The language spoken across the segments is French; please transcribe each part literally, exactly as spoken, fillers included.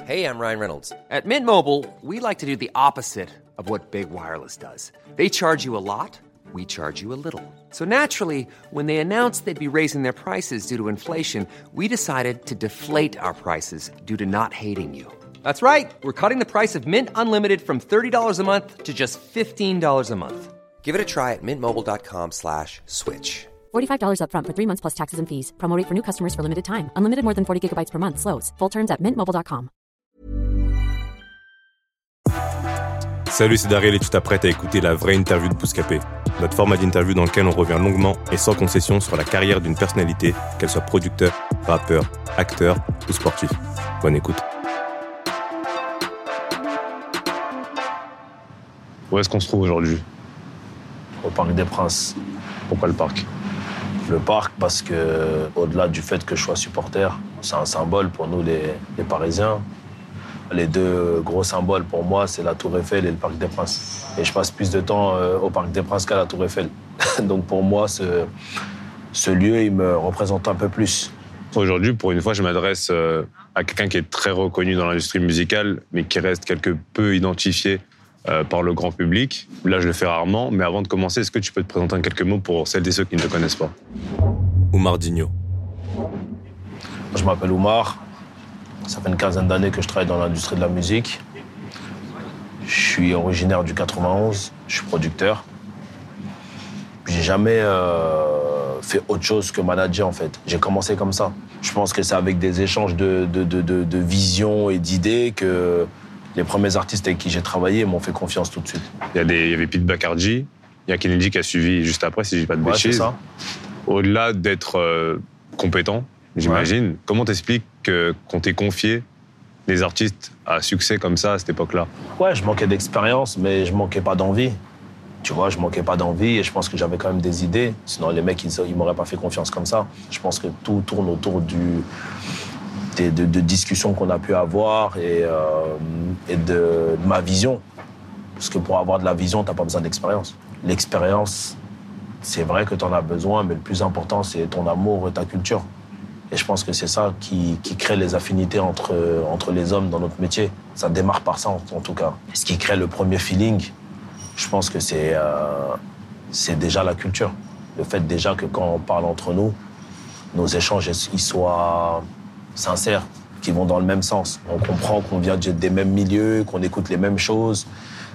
Hey, I'm Ryan Reynolds. At Mint Mobile, we like to do the opposite of what Big Wireless does. They charge you a lot, we charge you a little. So naturally, when they announced they'd be raising their prices due to inflation, we decided to deflate our prices due to not hating you. That's right. We're cutting the price of Mint Unlimited from thirty dollars a month to just fifteen dollars a month. Give it a try at mintmobile.com slash switch. forty-five dollars up front for three months plus taxes and fees. Promo rate for new customers for limited time. Unlimited more than forty gigabytes per month. Slows full terms at mint mobile dot com. Salut, c'est Daryl et tu t'apprêtes à écouter la vraie interview de Bouscapé. Notre format d'interview dans lequel on revient longuement et sans concession sur la carrière d'une personnalité, qu'elle soit producteur, rappeur, acteur ou sportif. Bonne écoute. Où est-ce qu'on se trouve aujourd'hui ? Au Parc des Princes. Pourquoi le parc ? Le parc parce que, au-delà du fait que je sois supporter, c'est un symbole pour nous les, les Parisiens. Les deux gros symboles pour moi, c'est la Tour Eiffel et le Parc des Princes. Et je passe plus de temps euh, au Parc des Princes qu'à la Tour Eiffel. Donc pour moi, ce, ce lieu, il me représente un peu plus. Aujourd'hui, pour une fois, je m'adresse euh, à quelqu'un qui est très reconnu dans l'industrie musicale, mais qui reste quelque peu identifié euh, par le grand public. Là, je le fais rarement, mais avant de commencer, est-ce que tu peux te présenter en quelques mots pour celles et ceux qui ne te connaissent pas ? Oumar Digno. Je m'appelle Oumar. Ça fait une quinzaine d'années que je travaille dans l'industrie de la musique. Je suis originaire du quatre-vingt-onze, je suis producteur. J'ai jamais euh, fait autre chose que manager, en fait. J'ai commencé comme ça. Je pense que c'est avec des échanges de, de, de, de, de visions et d'idées que les premiers artistes avec qui j'ai travaillé m'ont fait confiance tout de suite. Il y, a des, il y avait Pete Bacardi, il y a Kennedy qui a suivi juste après, si je dis pas de ouais, bêtises. C'est ça. Au-delà d'être euh, compétent, j'imagine, ouais. Comment t'expliques que, qu'on t'ait confié des artistes à succès comme ça à cette époque-là ? Ouais, je manquais d'expérience, mais je manquais pas d'envie. Tu vois, je manquais pas d'envie et je pense que j'avais quand même des idées. Sinon, les mecs, ils, ils m'auraient pas fait confiance comme ça. Je pense que tout tourne autour du, des, de, de discussions qu'on a pu avoir et, euh, et de, de ma vision. Parce que pour avoir de la vision, t'as pas besoin d'expérience. L'expérience, c'est vrai que t'en as besoin, mais le plus important, c'est ton amour et ta culture. Et je pense que c'est ça qui, qui crée les affinités entre, entre les hommes dans notre métier. Ça démarre par ça, en, en tout cas. Et ce qui crée le premier feeling, je pense que c'est, euh, c'est déjà la culture. Le fait déjà que quand on parle entre nous, nos échanges ils soient sincères, qu'ils vont dans le même sens. On comprend qu'on vient des mêmes milieux, qu'on écoute les mêmes choses,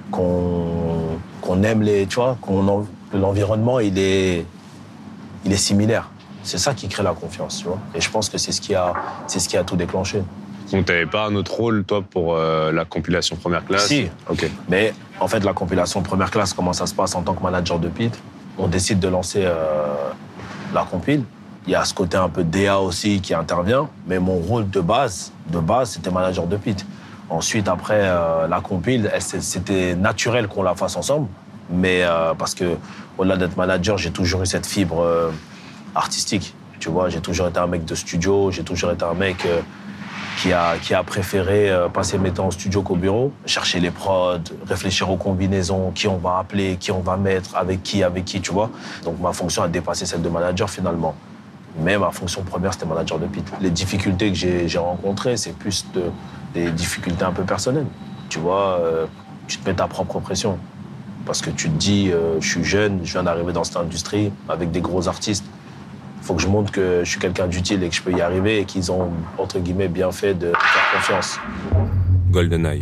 qu'on, qu'on aime les... Tu vois, qu'on, l'environnement, il est, il est similaire. C'est ça qui crée la confiance, tu vois. Et je pense que c'est ce qui a, c'est ce qui a tout déclenché. Donc, t'avais pas un autre rôle, toi, pour euh, la compilation première classe ? Si. Ok. Mais en fait, la compilation première classe, comment ça se passe en tant que manager de Pete ? On décide de lancer euh, la compile. Il y a ce côté un peu D A aussi qui intervient. Mais mon rôle de base, de base, c'était manager de Pete. Ensuite, après euh, la compile, c'était naturel qu'on la fasse ensemble. Mais euh, parce que, au-delà d'être manager, j'ai toujours eu cette fibre... Euh, artistique, tu vois, j'ai toujours été un mec de studio, j'ai toujours été un mec euh, qui, a, qui a préféré euh, passer mes temps au studio qu'au bureau, chercher les prods, réfléchir aux combinaisons, qui on va appeler, qui on va mettre, avec qui, avec qui, tu vois. Donc ma fonction a dépassé celle de manager finalement. Mais ma fonction première, c'était manager de Pete. Les difficultés que j'ai, j'ai rencontrées, c'est plus de, des difficultés un peu personnelles. Tu vois, euh, tu te mets ta propre pression. Parce que tu te dis, euh, je suis jeune, je viens d'arriver dans cette industrie avec des gros artistes. Il faut que je montre que je suis quelqu'un d'utile et que je peux y arriver et qu'ils ont, entre guillemets, bien fait de me faire confiance. GoldenEye.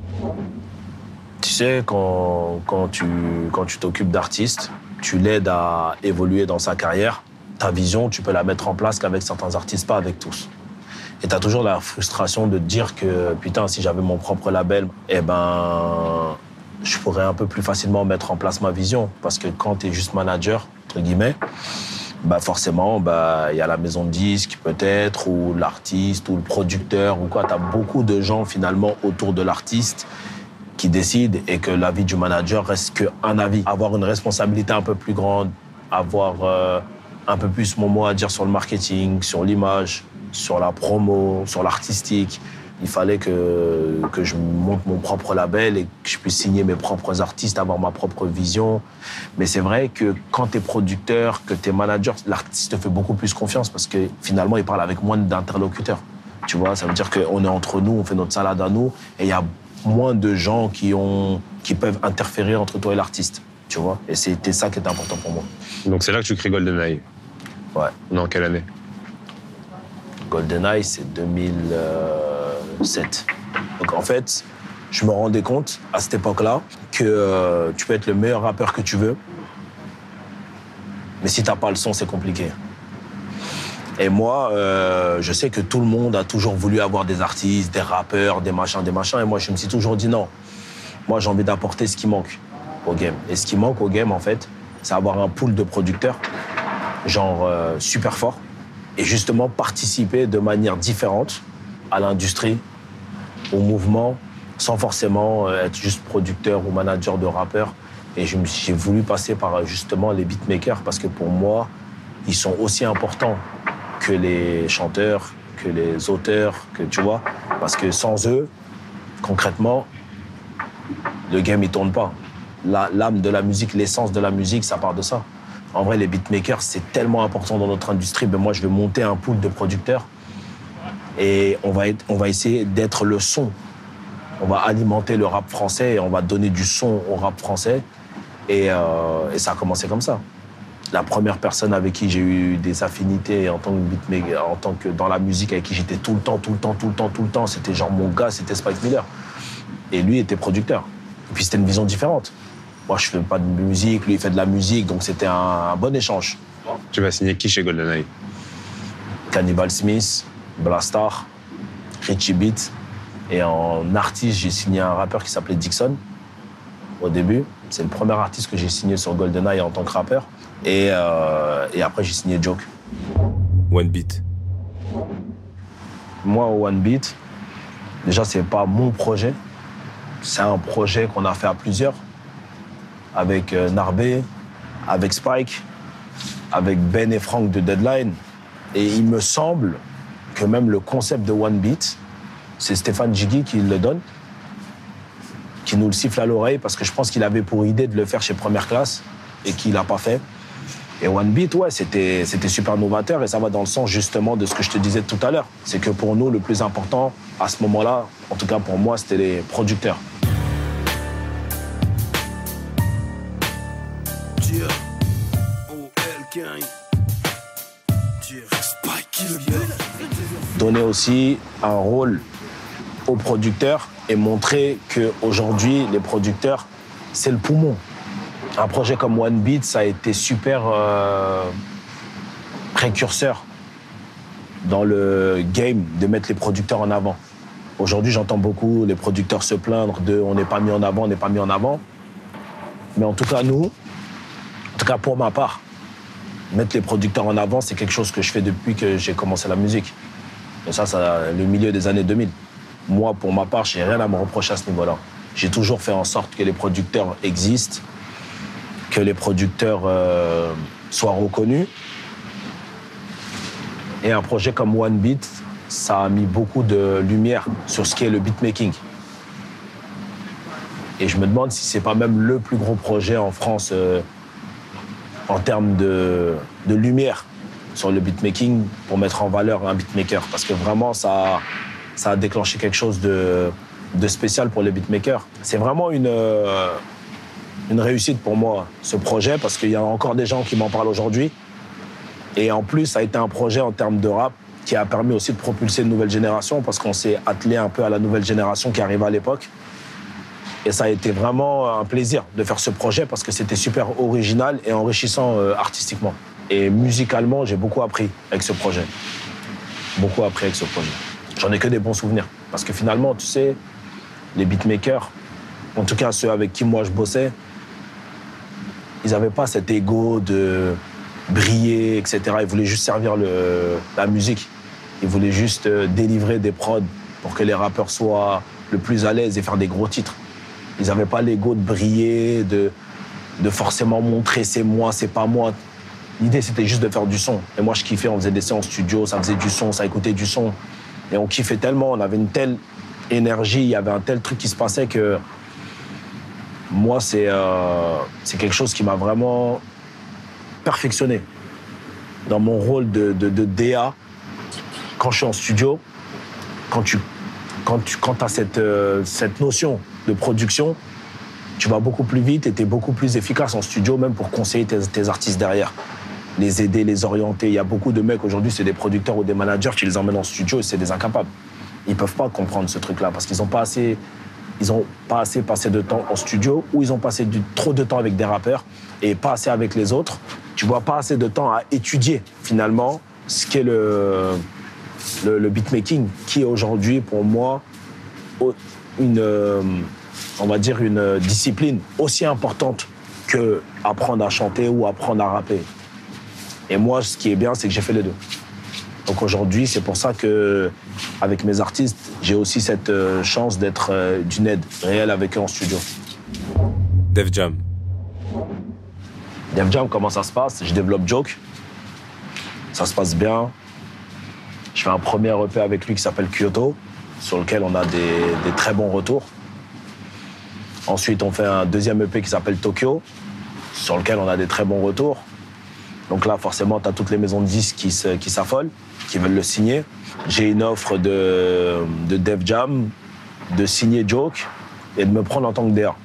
Tu sais, quand, quand tu, quand tu t'occupes d'artistes, tu l'aides à évoluer dans sa carrière. Ta vision, tu peux la mettre en place qu'avec certains artistes, pas avec tous. Et t'as toujours la frustration de te dire que, putain, si j'avais mon propre label, eh ben, je pourrais un peu plus facilement mettre en place ma vision. Parce que quand t'es juste manager, entre guillemets, bah forcément, bah il y a la maison de disques peut-être, ou l'artiste, ou le producteur, ou quoi. T'as beaucoup de gens finalement autour de l'artiste qui décident et que l'avis du manager reste qu'un avis. Avoir une responsabilité un peu plus grande, avoir euh, un peu plus mon mot à dire sur le marketing, sur l'image, sur la promo, sur l'artistique. Il fallait que, que je monte mon propre label et que je puisse signer mes propres artistes, avoir ma propre vision. Mais c'est vrai que quand t'es producteur, que t'es manager, l'artiste te fait beaucoup plus confiance parce que finalement, il parle avec moins d'interlocuteurs. Tu vois, ça veut dire qu'on est entre nous, on fait notre salade à nous, et il y a moins de gens qui, ont, qui peuvent interférer entre toi et l'artiste, tu vois. Et c'était ça qui était important pour moi. Donc c'est là que tu crées GoldenEye. Ouais. On est en quelle année? GoldenEye, c'est deux mille sept. Donc en fait, je me rendais compte, à cette époque-là, que euh, tu peux être le meilleur rappeur que tu veux, mais si t'as pas le son, c'est compliqué. Et moi, euh, je sais que tout le monde a toujours voulu avoir des artistes, des rappeurs, des machins, des machins. Et moi, je me suis toujours dit non. Moi, j'ai envie d'apporter ce qui manque au game. Et ce qui manque au game, en fait, c'est avoir un pool de producteurs, genre euh, super fort, et justement participer de manière différente à l'industrie, au mouvement, sans forcément être juste producteur ou manager de rappeurs. Et je me suis, j'ai voulu passer par justement les beatmakers parce que pour moi, ils sont aussi importants que les chanteurs, que les auteurs, que tu vois. Parce que sans eux, concrètement, le game, il tourne pas. La, l'âme de la musique, l'essence de la musique, ça part de ça. En vrai, les beatmakers, c'est tellement important dans notre industrie. Ben moi, je vais monter un pool de producteurs et on va, être, on va essayer d'être le son. On va alimenter le rap français et on va donner du son au rap français. Et, euh, et ça a commencé comme ça. La première personne avec qui j'ai eu des affinités en tant que beatmaker, en tant que dans la musique, avec qui j'étais tout le temps, tout le temps, tout le temps, tout le temps, c'était genre mon gars, c'était Spike Miller. Et lui était producteur. Et puis c'était une vision différente. Moi, je fais pas de musique, lui, il fait de la musique, donc c'était un, un bon échange. Tu vas signer qui chez GoldenEye? Cannibal Smith, Blastar, Richie Beat. Et en artiste, j'ai signé un rappeur qui s'appelait Dixon, au début. C'est le premier artiste que j'ai signé sur GoldenEye en tant que rappeur. Et, euh, et après, j'ai signé Joke. One Beat. Moi, au One Beat, déjà, c'est pas mon projet. C'est un projet qu'on a fait à plusieurs. Avec euh, Narbé, avec Spike, avec Ben et Frank de Deadline. Et il me semble que même le concept de One Beat, c'est Stéphane Jiggy qui le donne, qui nous le siffle à l'oreille, parce que je pense qu'il avait pour idée de le faire chez Première Classe et qu'il l'a pas fait. Et One Beat, ouais, c'était, c'était super novateur et ça va dans le sens justement de ce que je te disais tout à l'heure. C'est que pour nous, le plus important, à ce moment-là, en tout cas pour moi, c'était les producteurs. Donner aussi un rôle aux producteurs et montrer qu'aujourd'hui, les producteurs, c'est le poumon. Un projet comme One Beat, ça a été super euh, précurseur dans le game de mettre les producteurs en avant. Aujourd'hui, j'entends beaucoup les producteurs se plaindre de « on n'est pas mis en avant, on n'est pas mis en avant ». Mais en tout cas, nous, en tout cas pour ma part, mettre les producteurs en avant, c'est quelque chose que je fais depuis que j'ai commencé la musique. Et ça, c'est le milieu des années deux mille. Moi, pour ma part, j'ai rien à me reprocher à ce niveau-là. J'ai toujours fait en sorte que les producteurs existent, que les producteurs euh, soient reconnus. Et un projet comme One Beat, ça a mis beaucoup de lumière sur ce qu'est le beatmaking. Et je me demande si c'est pas même le plus gros projet en France euh, en termes de, de lumière sur le beatmaking pour mettre en valeur un beatmaker. Parce que vraiment, ça, ça a déclenché quelque chose de, de spécial pour les beatmakers. C'est vraiment une, euh, une réussite pour moi, ce projet, parce qu'il y a encore des gens qui m'en parlent aujourd'hui. Et en plus, ça a été un projet en termes de rap qui a permis aussi de propulser une nouvelle génération, parce qu'on s'est attelé un peu à la nouvelle génération qui arrivait à l'époque. Et ça a été vraiment un plaisir de faire ce projet parce que c'était super original et enrichissant euh, artistiquement. Et musicalement, j'ai beaucoup appris avec ce projet. Beaucoup appris avec ce projet. J'en ai que des bons souvenirs. Parce que finalement, tu sais, les beatmakers, en tout cas ceux avec qui moi je bossais, ils n'avaient pas cet ego de briller, et cetera. Ils voulaient juste servir le, la musique. Ils voulaient juste euh, délivrer des prods pour que les rappeurs soient le plus à l'aise et faire des gros titres. Ils n'avaient pas l'ego de briller, de, de forcément montrer c'est moi, c'est pas moi. L'idée, c'était juste de faire du son. Et moi, je kiffais, on faisait des séances studio, ça faisait du son, ça écoutait du son. Et on kiffait tellement, on avait une telle énergie, il y avait un tel truc qui se passait que moi, c'est, euh, c'est quelque chose qui m'a vraiment perfectionné. Dans mon rôle de, de, de D A, quand je suis en studio, quand tu quand tu quand as cette, euh, cette notion de production, tu vas beaucoup plus vite et tu es beaucoup plus efficace en studio, même pour conseiller tes, tes artistes derrière. Les aider, les orienter. Il y a beaucoup de mecs aujourd'hui, c'est des producteurs ou des managers qui les emmènent en studio et c'est des incapables. Ils ne peuvent pas comprendre ce truc-là parce qu'ils n'ont pas assez, ils ont pas assez passé de temps en studio ou ils ont passé du, trop de temps avec des rappeurs et pas assez avec les autres. Tu vois pas assez de temps à étudier finalement ce qu'est le, le, le beatmaking qui est aujourd'hui pour moi une, on va dire une discipline aussi importante que apprendre à chanter ou apprendre à rapper. Et moi, ce qui est bien, c'est que j'ai fait les deux. Donc aujourd'hui, c'est pour ça que, avec mes artistes, j'ai aussi cette chance d'être d'une aide réelle avec eux en studio. Def Jam. Def Jam, comment ça se passe? Je développe Joke. Ça se passe bien. Je fais un premier E P avec lui qui s'appelle Kyoto, sur lequel on a des, des très bons retours. Ensuite, on fait un deuxième E P qui s'appelle Tokyo, sur lequel on a des très bons retours. Donc là, forcément, tu as toutes les maisons de disques qui, se, qui s'affolent, qui veulent le signer. J'ai une offre de, de Def Jam, de signer Joke et de me prendre en tant que D A.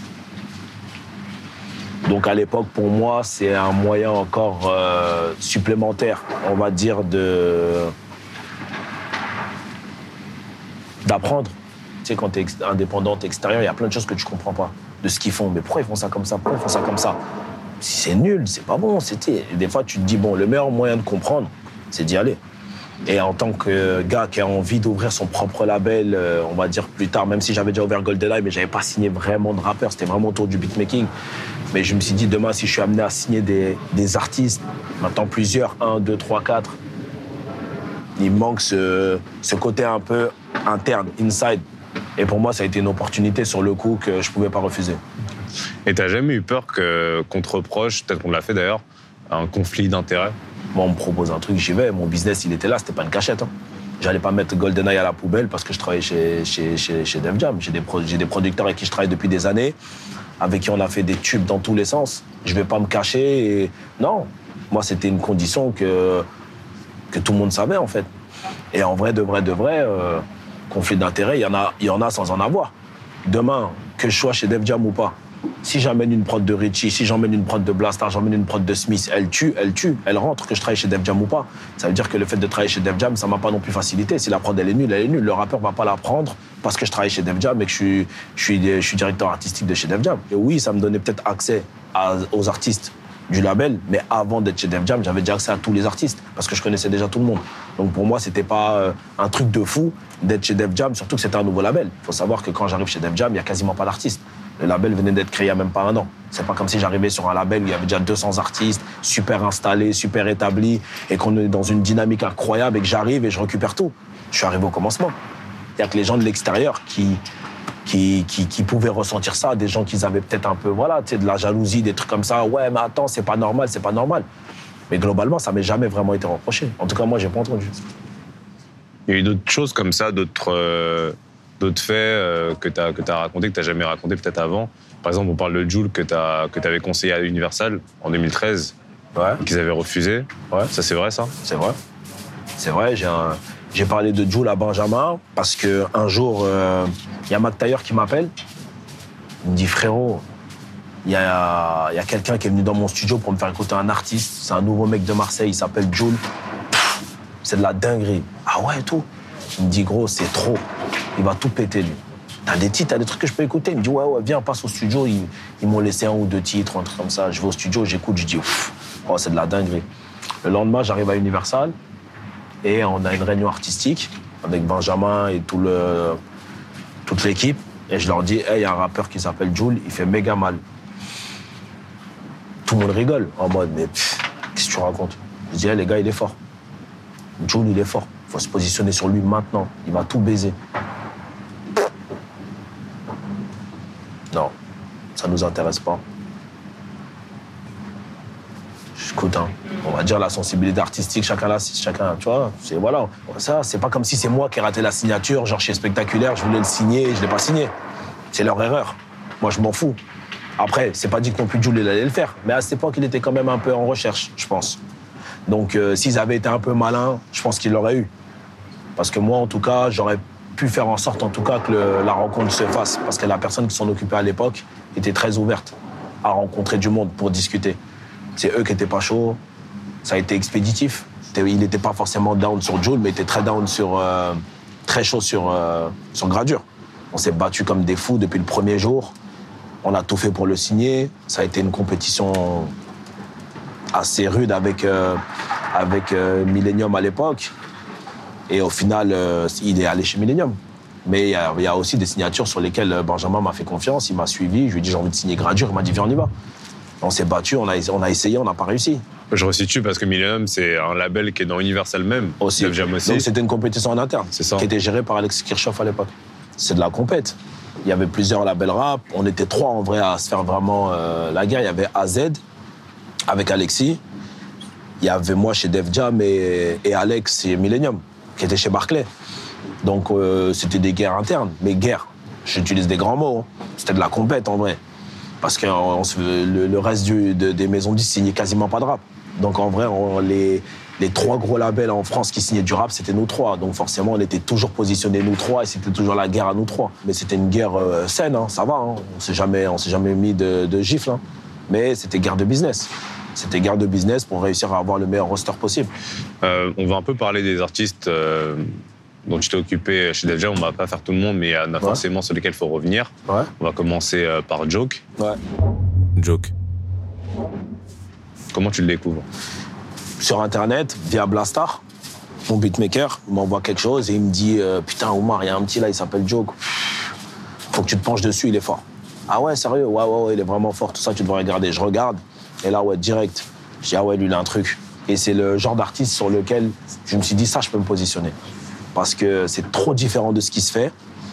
Donc à l'époque, pour moi, c'est un moyen encore euh, supplémentaire, on va dire, de, d'apprendre. Tu sais, quand tu es indépendante extérieure, il y a plein de choses que tu ne comprends pas de ce qu'ils font. Mais pourquoi ils font ça comme ça? Pourquoi ils font ça comme ça? Si c'est nul, c'est pas bon. C'était... Et des fois, tu te dis, bon, le meilleur moyen de comprendre, c'est d'y aller. Et en tant que gars qui a envie d'ouvrir son propre label, euh, on va dire plus tard, même si j'avais déjà ouvert GoldenEye, mais j'avais pas signé vraiment de rappeur, c'était vraiment autour du beatmaking. Mais je me suis dit, demain, si je suis amené à signer des, des artistes, maintenant plusieurs, un, deux, trois, quatre, il me manque ce, ce côté un peu interne, inside. Et pour moi, ça a été une opportunité sur le coup que je pouvais pas refuser. Et t'as jamais eu peur que, qu'on te reproche, peut-être qu'on l'a fait d'ailleurs, un conflit d'intérêts? Moi, on me propose un truc, j'y vais. Mon business, il était là, c'était pas une cachette. Hein. J'allais pas mettre GoldenEye à la poubelle parce que je travaillais chez, chez, chez, chez Def Jam. J'ai des, pro, j'ai des producteurs avec qui je travaille depuis des années, avec qui on a fait des tubes dans tous les sens. Je vais pas me cacher. Et... Non, moi, c'était une condition que, que tout le monde savait, en fait. Et en vrai, de vrai, de vrai, euh, conflit d'intérêts, il y en a, il y en a sans en avoir. Demain, que je sois chez Def Jam ou pas, si j'emmène une prod de Richie, si j'emmène une prod de Blastar, j'emmène une prod de Smith, elle tue, elle tue, elle rentre, que je travaille chez Def Jam ou pas. Ça veut dire que le fait de travailler chez Def Jam, ça m'a pas non plus facilité. Si la prod, elle est nulle, elle est nulle. Le rappeur va pas la prendre parce que je travaille chez Def Jam et que je suis, je suis, je suis directeur artistique de chez Def Jam. Et oui, ça me donnait peut-être accès à, aux artistes du label, mais avant d'être chez Def Jam, j'avais déjà accès à tous les artistes parce que je connaissais déjà tout le monde. Donc pour moi, c'était pas euh, un truc de fou d'être chez Def Jam, surtout que c'était un nouveau label. Il faut savoir que quand j'arrive chez Def Jam, il y a quasiment pas d'artistes. Le label venait d'être créé il y a même pas un an. C'est pas comme si j'arrivais sur un label où il y avait déjà deux cents artistes, super installés, super établis, et qu'on est dans une dynamique incroyable et que j'arrive et je récupère tout. Je suis arrivé au commencement. Il y a que les gens de l'extérieur qui, qui, qui, qui pouvaient ressentir ça, des gens qui avaient peut-être un peu, voilà, tu sais, de la jalousie, des trucs comme ça. Ouais, mais attends, c'est pas normal, c'est pas normal. Mais globalement, ça m'est jamais vraiment été reproché. En tout cas, moi, j'ai pas entendu. Il y a eu d'autres choses comme ça, d'autres, euh, d'autres faits euh, que tu as que tu as raconté, que tu n'as jamais raconté peut-être avant. Par exemple, on parle de Jul que tu que avais conseillé à Universal en deux mille treize, ouais. Qu'ils avaient refusé. Ouais. Ça, c'est vrai, ça? C'est vrai. C'est vrai, j'ai, un... j'ai parlé de Jul à Benjamin parce qu'un jour, il euh, y a Mac Taylor qui m'appelle. Il me dit, frérot, il y a, y a quelqu'un qui est venu dans mon studio pour me faire écouter un artiste. C'est un nouveau mec de Marseille, il s'appelle Jul. C'est de la dinguerie. Ah ouais, tout. Il me dit, gros, c'est trop. Il va tout péter, lui. T'as des titres, t'as des trucs que je peux écouter. Il me dit, ouais, ouais, viens, passe au studio. Ils, ils m'ont laissé un ou deux titres, un truc comme ça. Je vais au studio, j'écoute, je dis, ouf, oh, c'est de la dinguerie. Le lendemain, j'arrive à Universal et on a une réunion artistique avec Benjamin et tout le, toute l'équipe. Et je leur dis, hey, il y a un rappeur qui s'appelle Jul, il fait méga mal. Tout le monde rigole, en mode, mais pff, qu'est-ce que tu racontes? Je dis, hey, les gars, il est fort. Jul, il est fort. Il faut se positionner sur lui maintenant. Il va tout baiser. Non, ça nous intéresse pas. Écoute, hein, on va dire la sensibilité artistique, chacun là, chacun, tu vois, c'est voilà. Ça, c'est pas comme si c'est moi qui ai raté la signature, genre chez Spectaculaire, je voulais le signer, je l'ai pas signé. C'est leur erreur. Moi, je m'en fous. Après, c'est pas dit que non plus Jul allait le faire, mais à cette époque, il était quand même un peu en recherche, je pense. Donc, euh, s'ils avaient été un peu malins, je pense qu'ils l'auraient eu. Parce que moi, en tout cas, j'aurais pu faire en sorte, en tout cas, que le, la rencontre se fasse. Parce que la personne qui s'en occupait à l'époque était très ouverte à rencontrer du monde pour discuter. C'est eux qui n'étaient pas chauds. Ça a été expéditif. Il n'était pas forcément down sur Jul, mais il était très down sur... Euh, très chaud sur, euh, sur Gradure. On s'est battu comme des fous depuis le premier jour. On a tout fait pour le signer. Ça a été une compétition assez rude avec, euh, avec euh, Millennium à l'époque. Et au final, euh, il est allé chez Millennium. Mais il y, y a aussi des signatures sur lesquelles Benjamin m'a fait confiance. Il m'a suivi. Je lui ai dit, j'ai envie de signer Gradure. Il m'a dit, viens, on y va. On s'est battu, on a, on a essayé, on n'a pas réussi. Je resitue parce que Millennium, c'est un label qui est dans Universal même. Aussi. Def Jam aussi. Donc c'était une compétition en interne. C'est ça. Qui était gérée par Alex Kirchhoff à l'époque. C'est de la compète. Il y avait plusieurs labels rap. On était trois en vrai à se faire vraiment euh, la guerre. Il y avait A Z avec Alexis. Il y avait moi chez Def Jam et, et Alex chez Millennium, qui était chez Barclay. Donc euh, c'était des guerres internes. Mais guerre, j'utilise des grands mots. Hein. C'était de la compète en vrai. Parce que on se, le, le reste du, de, des maisons de disques signait quasiment pas de rap. Donc en vrai, on, les, les trois gros labels en France qui signaient du rap, c'était nous trois. Donc forcément, on était toujours positionnés nous trois et c'était toujours la guerre à nous trois. Mais c'était une guerre euh, saine, hein, ça va. Hein. On s'est jamais, on s'est jamais mis de, de gifle. Hein. Mais c'était guerre de business. C'était guerre de business pour réussir à avoir le meilleur roster possible. Euh, on va un peu parler des artistes euh, dont tu t'es occupé chez Def Jam. On va pas faire tout le monde, mais il y en a ouais. forcément sur lesquels il faut revenir. Ouais. On va commencer euh, par Joke. Ouais. Joke. Comment tu le découvres? Sur Internet, via Blastar, mon beatmaker, il m'envoie quelque chose et il me dit euh, « Putain, Oumar, il y a un petit là, il s'appelle Joke. Faut que tu te penches dessus, il est fort. » Ah ouais, sérieux? Ouais, ouais, ouais, il est vraiment fort. Tout ça, tu devrais regarder. Je regarde et là, ouais, direct. Je dis « Ah ouais, lui, il a un truc. » Et c'est le genre d'artiste sur lequel je me suis dit « Ça, je peux me positionner. » Parce que c'est trop différent de ce qui se fait.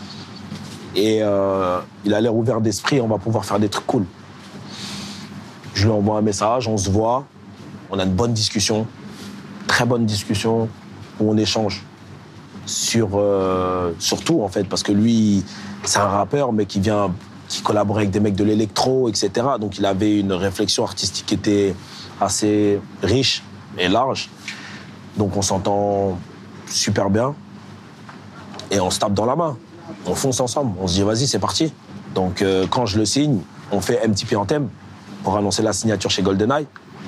Et euh, il a l'air ouvert d'esprit, on va pouvoir faire des trucs cool. Je lui envoie un message, on se voit, on a une bonne discussion, très bonne discussion, où on échange sur, euh, sur tout, en fait, parce que lui, c'est un rappeur, mais qui vient, qui collabore avec des mecs de l'électro, et cetera. Donc il avait une réflexion artistique qui était assez riche et large. Donc on s'entend super bien et on se tape dans la main. On fonce ensemble, on se dit vas-y, c'est parti. Donc euh, quand je le signe, on fait M T P Anthem pour annoncer la signature chez GoldenEye.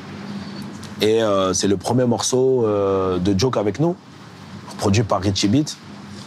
Et euh, c'est le premier morceau euh, de Joke avec nous, produit par Richie Beat.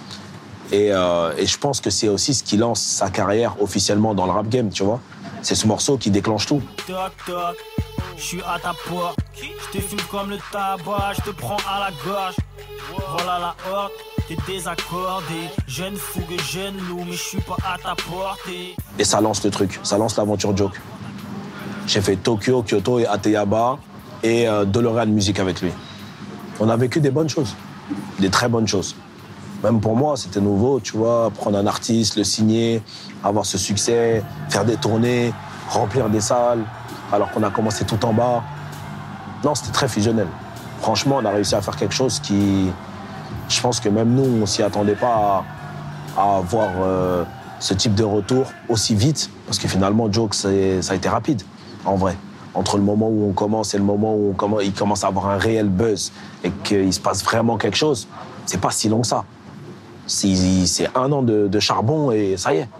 Et, euh, et je pense que c'est aussi ce qui lance sa carrière officiellement dans le rap game, tu vois. C'est ce morceau qui déclenche tout. Toc toc, je suis à ta porte. Je te fume comme le tabac, je te prends à la gorge. Voilà la horde, t'es désaccordé. Jeune fougue, jeune loup, mais je suis pas à ta portée. Et ça lance le truc, ça lance l'aventure Joke. J'ai fait Tokyo, Kyoto et Ateyaba et euh, Dolorean Music avec lui. On a vécu des bonnes choses, des très bonnes choses. Même pour moi, c'était nouveau, tu vois, prendre un artiste, le signer, avoir ce succès, faire des tournées, remplir des salles, alors qu'on a commencé tout en bas. Non, c'était très fusionnel. Franchement, on a réussi à faire quelque chose qui... Je pense que même nous, on ne s'y attendait pas à, à avoir euh, ce type de retour aussi vite, parce que finalement, Joke, ça a été rapide, en vrai. Entre le moment où on commence et le moment où on commence, il commence à avoir un réel buzz et qu'il se passe vraiment quelque chose, c'est pas si long que ça. C'est, c'est un an de, de charbon et ça y est.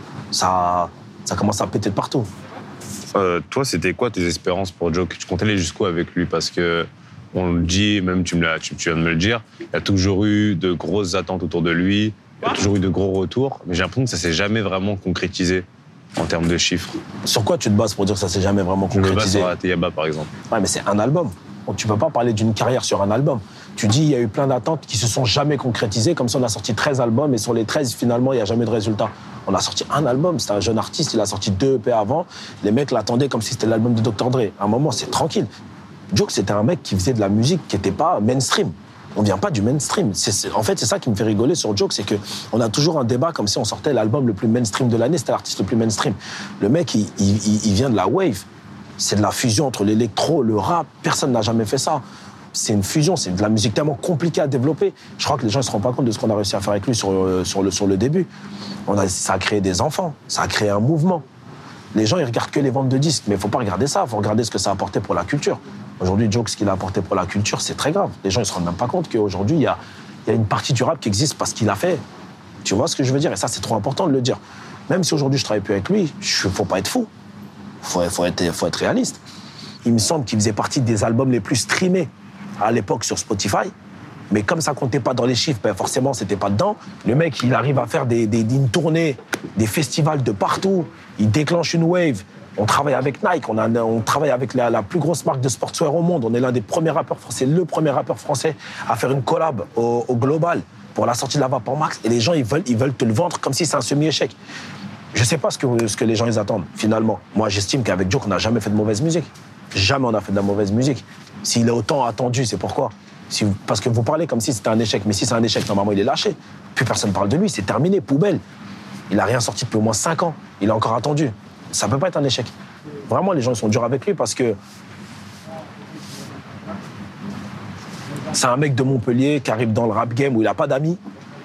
Ça, ça commence à péter de partout. Euh, toi, c'était quoi tes espérances pour Joke? Tu comptais aller jusqu'où avec lui? Parce que on le dit, même tu, me l'as, tu, tu viens de me le dire, il y a toujours eu de grosses attentes autour de lui, il y a toujours eu de gros retours, mais j'ai l'impression que ça s'est jamais vraiment concrétisé en termes de chiffres. Sur quoi tu te bases pour dire que ça s'est jamais vraiment concrétisé? Je me base sur Ateyaba, par exemple. Ouais, mais c'est un album. Donc tu peux pas parler d'une carrière sur un album. Tu dis, il y a eu plein d'attentes qui se sont jamais concrétisées, comme ça on a sorti treize albums, et sur les treize, finalement, il n'y a jamais de résultat. On a sorti un album, c'était un jeune artiste, il a sorti deux E P avant, les mecs l'attendaient comme si c'était l'album de docteur Dre. À un moment, c'est tranquille. Joke, c'était un mec qui faisait de la musique qui n'était pas mainstream. On vient pas du mainstream. C'est, c'est, en fait, c'est ça qui me fait rigoler sur Joke, c'est qu'on a toujours un débat comme si on sortait l'album le plus mainstream de l'année, c'était l'artiste le plus mainstream. Le mec, il, il, il vient de la wave. C'est de la fusion entre l'électro, le rap. Personne n'a jamais fait ça. C'est une fusion, c'est de la musique tellement compliquée à développer. Je crois que les gens ne se rendent pas compte de ce qu'on a réussi à faire avec lui sur, sur, le, sur le début. On a, ça a créé des enfants, ça a créé un mouvement. Les gens, ils regardent que les ventes de disques, mais il ne faut pas regarder ça, il faut regarder ce que ça a apporté pour la culture. Aujourd'hui, Joke, ce qu'il a apporté pour la culture, c'est très grave. Les gens, ils ne se rendent même pas compte qu'aujourd'hui, il y a, il y a une partie du rap qui existe parce qu'il a fait. Tu vois ce que je veux dire? Et ça, c'est trop important de le dire. Même si aujourd'hui, je travaille plus avec lui, il ne faut pas être fou. Il faut, faut, être, faut être réaliste. Il me semble qu'il faisait partie des albums les plus streamés à l'époque sur Spotify. Mais comme ça comptait pas dans les chiffres, ben forcément, c'était pas dedans. Le mec, il arrive à faire des, des, une tournée, des festivals de partout. Il déclenche une wave. On travaille avec Nike, on, a, on travaille avec la, la plus grosse marque de sportswear au monde. On est l'un des premiers rappeurs français, le premier rappeur français à faire une collab au, au global pour la sortie de la Vapor Max. Et les gens, ils veulent, ils veulent te le vendre comme si c'est un semi-échec. Je sais pas ce que, ce que les gens ils attendent, finalement. Moi, j'estime qu'avec Joke, on n'a jamais fait de mauvaise musique. Jamais on a fait de la mauvaise musique. S'il est autant attendu, c'est pourquoi? Si vous, parce que vous parlez comme si c'était un échec. Mais si c'est un échec, normalement, il est lâché. Plus personne ne parle de lui, c'est terminé, poubelle. Il n'a rien sorti depuis au moins cinq ans. Il est encore attendu. Ça ne peut pas être un échec. Vraiment, les gens ils sont durs avec lui parce que c'est un mec de Montpellier qui arrive dans le rap game où il n'a pas d'amis.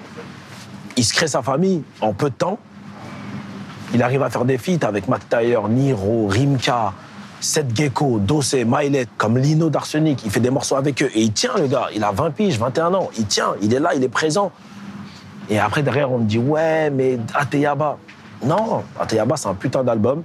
Il se crée sa famille en peu de temps. Il arrive à faire des feats avec Mac Taylor, Niro, Rimka, Seth Gecko, Dossé, Maïlet, comme Lino d'Arsenic. Il fait des morceaux avec eux. Et il tient, le gars. Il a vingt piges, vingt et un ans. Il tient, il est là, il est présent. Et après, derrière, on me dit, ouais, mais Ateyaba. Non, Ateyaba, c'est un putain d'album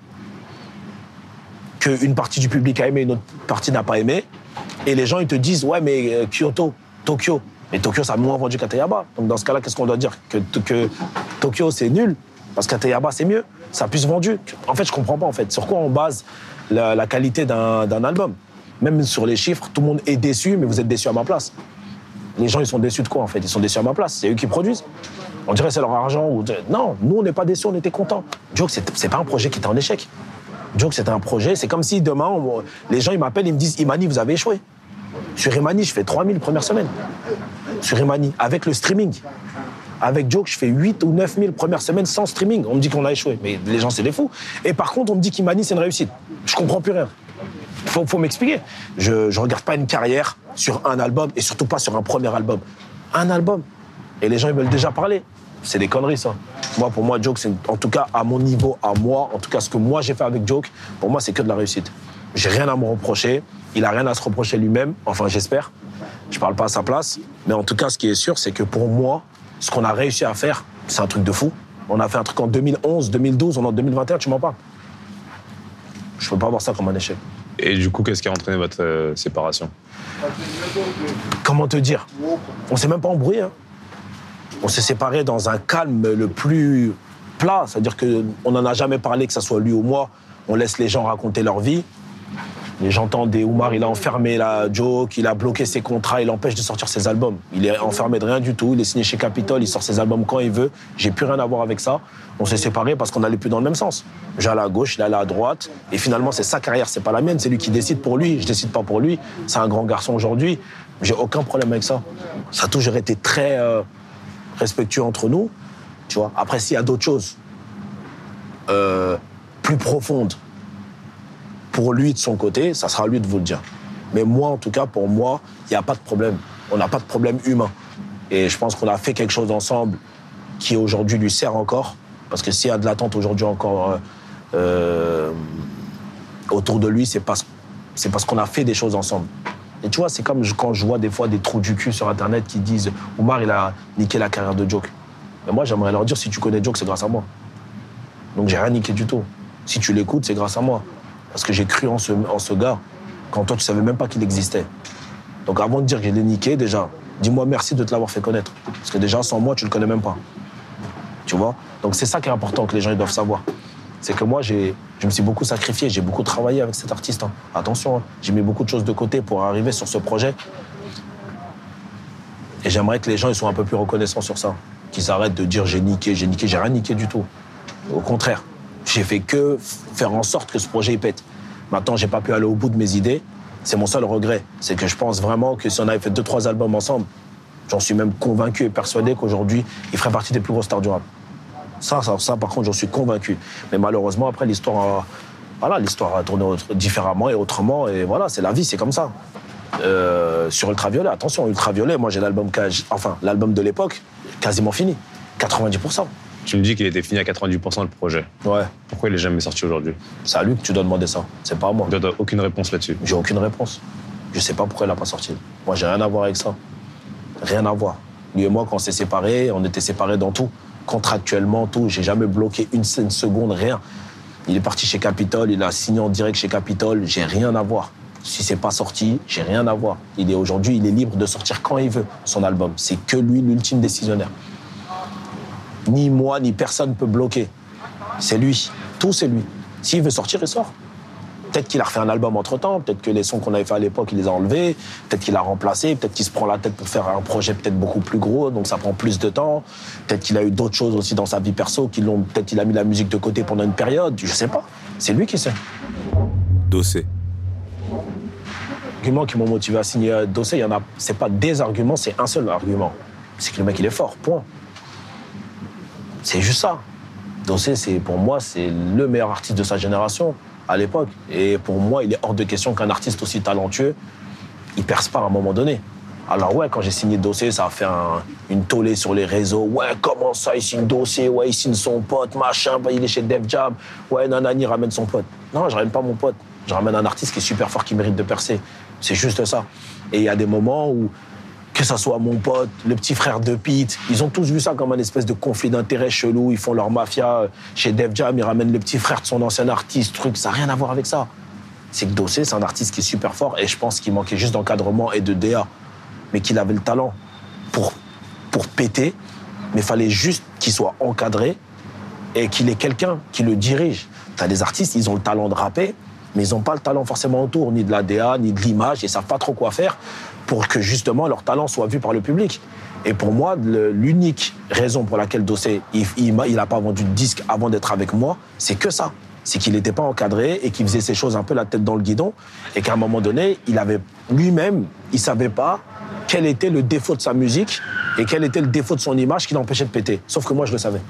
qu'une partie du public a aimé, une autre partie n'a pas aimé. Et les gens, ils te disent, ouais, mais euh, Kyoto, Tokyo. Mais Tokyo, ça a moins vendu qu'Ateyaba. Donc dans ce cas-là, qu'est-ce qu'on doit dire? Que, que Tokyo, c'est nul, parce qu'Ateyaba, c'est mieux. Ça a plus vendu. En fait, je comprends pas, en fait. Sur quoi on base la, la qualité d'un, d'un album? Même sur les chiffres, tout le monde est déçu, mais vous êtes déçus à ma place. Les gens, ils sont déçus de quoi, en fait? Ils sont déçus à ma place. C'est eux qui produisent. On dirait que c'est leur argent. Ou... Non, nous, on n'est pas déçus, on était contents. Joke, c'est, c'est pas un projet qui était en échec. Joke, c'était un projet. C'est comme si demain, on... les gens, ils m'appellent, ils me disent, Imani, vous avez échoué. Sur Imani, je fais trois mille première semaine. Sur Imani, avec le streaming. Avec Joke, je fais huit ou neuf mille première semaine sans streaming. On me dit qu'on a échoué. Mais les gens, c'est des fous. Et par contre, on me dit qu'Imani, c'est une réussite. Je comprends plus rien. Faut, faut m'expliquer. Je, je regarde pas une carrière sur un album et surtout pas sur un premier album. Un album. Et les gens, ils veulent déjà parler. C'est des conneries, ça. Moi, pour moi, Joke, c'est, en tout cas, à mon niveau, à moi, en tout cas, ce que moi, j'ai fait avec Joke, pour moi, c'est que de la réussite. J'ai rien à me reprocher. Il a rien à se reprocher lui-même. Enfin, j'espère. Je parle pas à sa place. Mais en tout cas, ce qui est sûr, c'est que pour moi, ce qu'on a réussi à faire, c'est un truc de fou. On a fait un truc en deux mille onze, deux mille douze, on est en deux mille vingt et un, tu m'en parles. Je peux pas voir ça comme un échec. Et du coup, qu'est-ce qui a entraîné votre euh, séparation? Comment te dire? On s'est même pas embrouillé. Hein. On s'est séparés dans un calme le plus plat. C'est-à-dire qu'on n'en a jamais parlé, que ce soit lui ou moi. On laisse les gens raconter leur vie. Et j'entends des Oumar, il a enfermé la Joke, il a bloqué ses contrats, il empêche de sortir ses albums. Il est enfermé de rien du tout, il est signé chez Capitol, il sort ses albums quand il veut. J'ai plus rien à voir avec ça. On s'est séparés parce qu'on n'allait plus dans le même sens. J'allais à gauche, il allait à droite. Et finalement, c'est sa carrière, c'est pas la mienne. C'est lui qui décide pour lui, je décide pas pour lui. C'est un grand garçon aujourd'hui. J'ai aucun problème avec ça. Ça a toujours été très euh, respectueux entre nous. Tu vois. Après, s'il y a d'autres choses euh, plus profondes, pour lui, de son côté, ça sera à lui de vous le dire. Mais moi, en tout cas, pour moi, il n'y a pas de problème. On n'a pas de problème humain. Et je pense qu'on a fait quelque chose ensemble qui, aujourd'hui, lui sert encore. Parce que s'il y a de l'attente aujourd'hui encore euh, autour de lui, c'est parce, c'est parce qu'on a fait des choses ensemble. Et tu vois, c'est comme quand je vois des fois des trous du cul sur Internet qui disent « Oumar, il a niqué la carrière de Joke ». Mais moi, j'aimerais leur dire « Si tu connais Joke, c'est grâce à moi ». Donc, j'ai rien niqué du tout. Si tu l'écoutes, c'est grâce à moi. Parce que j'ai cru en ce, en ce gars quand toi, tu savais même pas qu'il existait. Donc avant de dire que je l'ai niqué, déjà, dis-moi merci de te l'avoir fait connaître. Parce que déjà, sans moi, tu le connais même pas. Tu vois? Donc c'est ça qui est important que les gens ils doivent savoir. C'est que moi, j'ai, je me suis beaucoup sacrifié, j'ai beaucoup travaillé avec cet artiste. Hein. Attention, hein, j'ai mis beaucoup de choses de côté pour arriver sur ce projet. Et j'aimerais que les gens ils soient un peu plus reconnaissants sur ça. Qu'ils arrêtent de dire j'ai niqué, j'ai niqué, j'ai rien niqué du tout. Au contraire. J'ai fait que faire en sorte que ce projet il pète. Maintenant, j'ai pas pu aller au bout de mes idées. C'est mon seul regret. C'est que je pense vraiment que si on avait fait deux, trois albums ensemble, j'en suis même convaincu et persuadé qu'aujourd'hui, il ferait partie des plus grosses stars du rap. Ça, ça, ça par contre, j'en suis convaincu. Mais malheureusement, après, l'histoire a, voilà, l'histoire a tourné autre, différemment et autrement. Et voilà, c'est la vie, c'est comme ça. Euh, sur Ultraviolet, attention, Ultraviolet, moi j'ai l'album, enfin, l'album de l'époque, quasiment fini. quatre-vingt-dix pour cent. Tu me dis qu'il était fini à quatre-vingt-dix pour cent le projet. Ouais. Pourquoi il n'est jamais sorti aujourd'hui? C'est à lui que tu dois demander ça. C'est pas à moi. Tu n'as aucune réponse là-dessus? J'ai aucune réponse. Je sais pas pourquoi il n'a pas sorti. Moi, j'ai rien à voir avec ça. Rien à voir. Lui et moi, quand on s'est séparés, on était séparés dans tout. Contractuellement, tout. J'ai jamais bloqué une, une seconde, rien. Il est parti chez Capitol, il a signé en direct chez Capitol. J'ai rien à voir. Si c'est pas sorti, j'ai rien à voir. Il est aujourd'hui, il est libre de sortir quand il veut son album. C'est que lui l'ultime décisionnaire. Ni moi, ni personne ne peut bloquer. C'est lui. Tout, c'est lui. S'il veut sortir, il sort. Peut-être qu'il a refait un album entre-temps, peut-être que les sons qu'on avait fait à l'époque, il les a enlevés, peut-être qu'il a remplacé, peut-être qu'il se prend la tête pour faire un projet peut-être beaucoup plus gros, donc ça prend plus de temps. Peut-être qu'il a eu d'autres choses aussi dans sa vie perso, qui l'ont, peut-être qu'il a mis la musique de côté pendant une période, je sais pas. C'est lui qui sait. Dossé. Les arguments qui m'ont motivé à signer Dossé, il y en a, c'est pas des arguments, c'est un seul argument. C'est que le mec, il est fort, point. C'est juste ça. Dossé, c'est, pour moi, c'est le meilleur artiste de sa génération à l'époque. Et pour moi, il est hors de question qu'un artiste aussi talentueux, il perce pas à un moment donné. Alors ouais, quand j'ai signé Dossé, ça a fait un, une tollée sur les réseaux. Ouais, comment ça, il signe Dossé? Ouais, il signe son pote, machin, bah, il est chez Def Jam. Ouais, nanani, ramène son pote. Non, je ramène pas mon pote. Je ramène un artiste qui est super fort, qui mérite de percer. C'est juste ça. Et il y a des moments où, que ça soit mon pote, le petit frère de Pete, ils ont tous vu ça comme un espèce de conflit d'intérêts chelou. Ils font leur mafia chez Def Jam, ils ramènent le petit frère de son ancien artiste, truc, ça n'a rien à voir avec ça. C'est que Dossé, c'est un artiste qui est super fort et je pense qu'il manquait juste d'encadrement et de D A. Mais qu'il avait le talent pour, pour péter, mais il fallait juste qu'il soit encadré et qu'il ait quelqu'un qui le dirige. T'as des artistes, ils ont le talent de rapper, mais ils n'ont pas le talent forcément autour, ni de la D A, ni de l'image, ils ne savent pas trop quoi faire pour que justement leur talent soit vu par le public. Et pour moi, le, l'unique raison pour laquelle Dossé, il n'a pas vendu de disque avant d'être avec moi, c'est que ça. C'est qu'il n'était pas encadré et qu'il faisait ses choses un peu la tête dans le guidon et qu'à un moment donné, il avait lui-même, il ne savait pas quel était le défaut de sa musique et quel était le défaut de son image qui l'empêchait de péter. Sauf que moi, je le savais.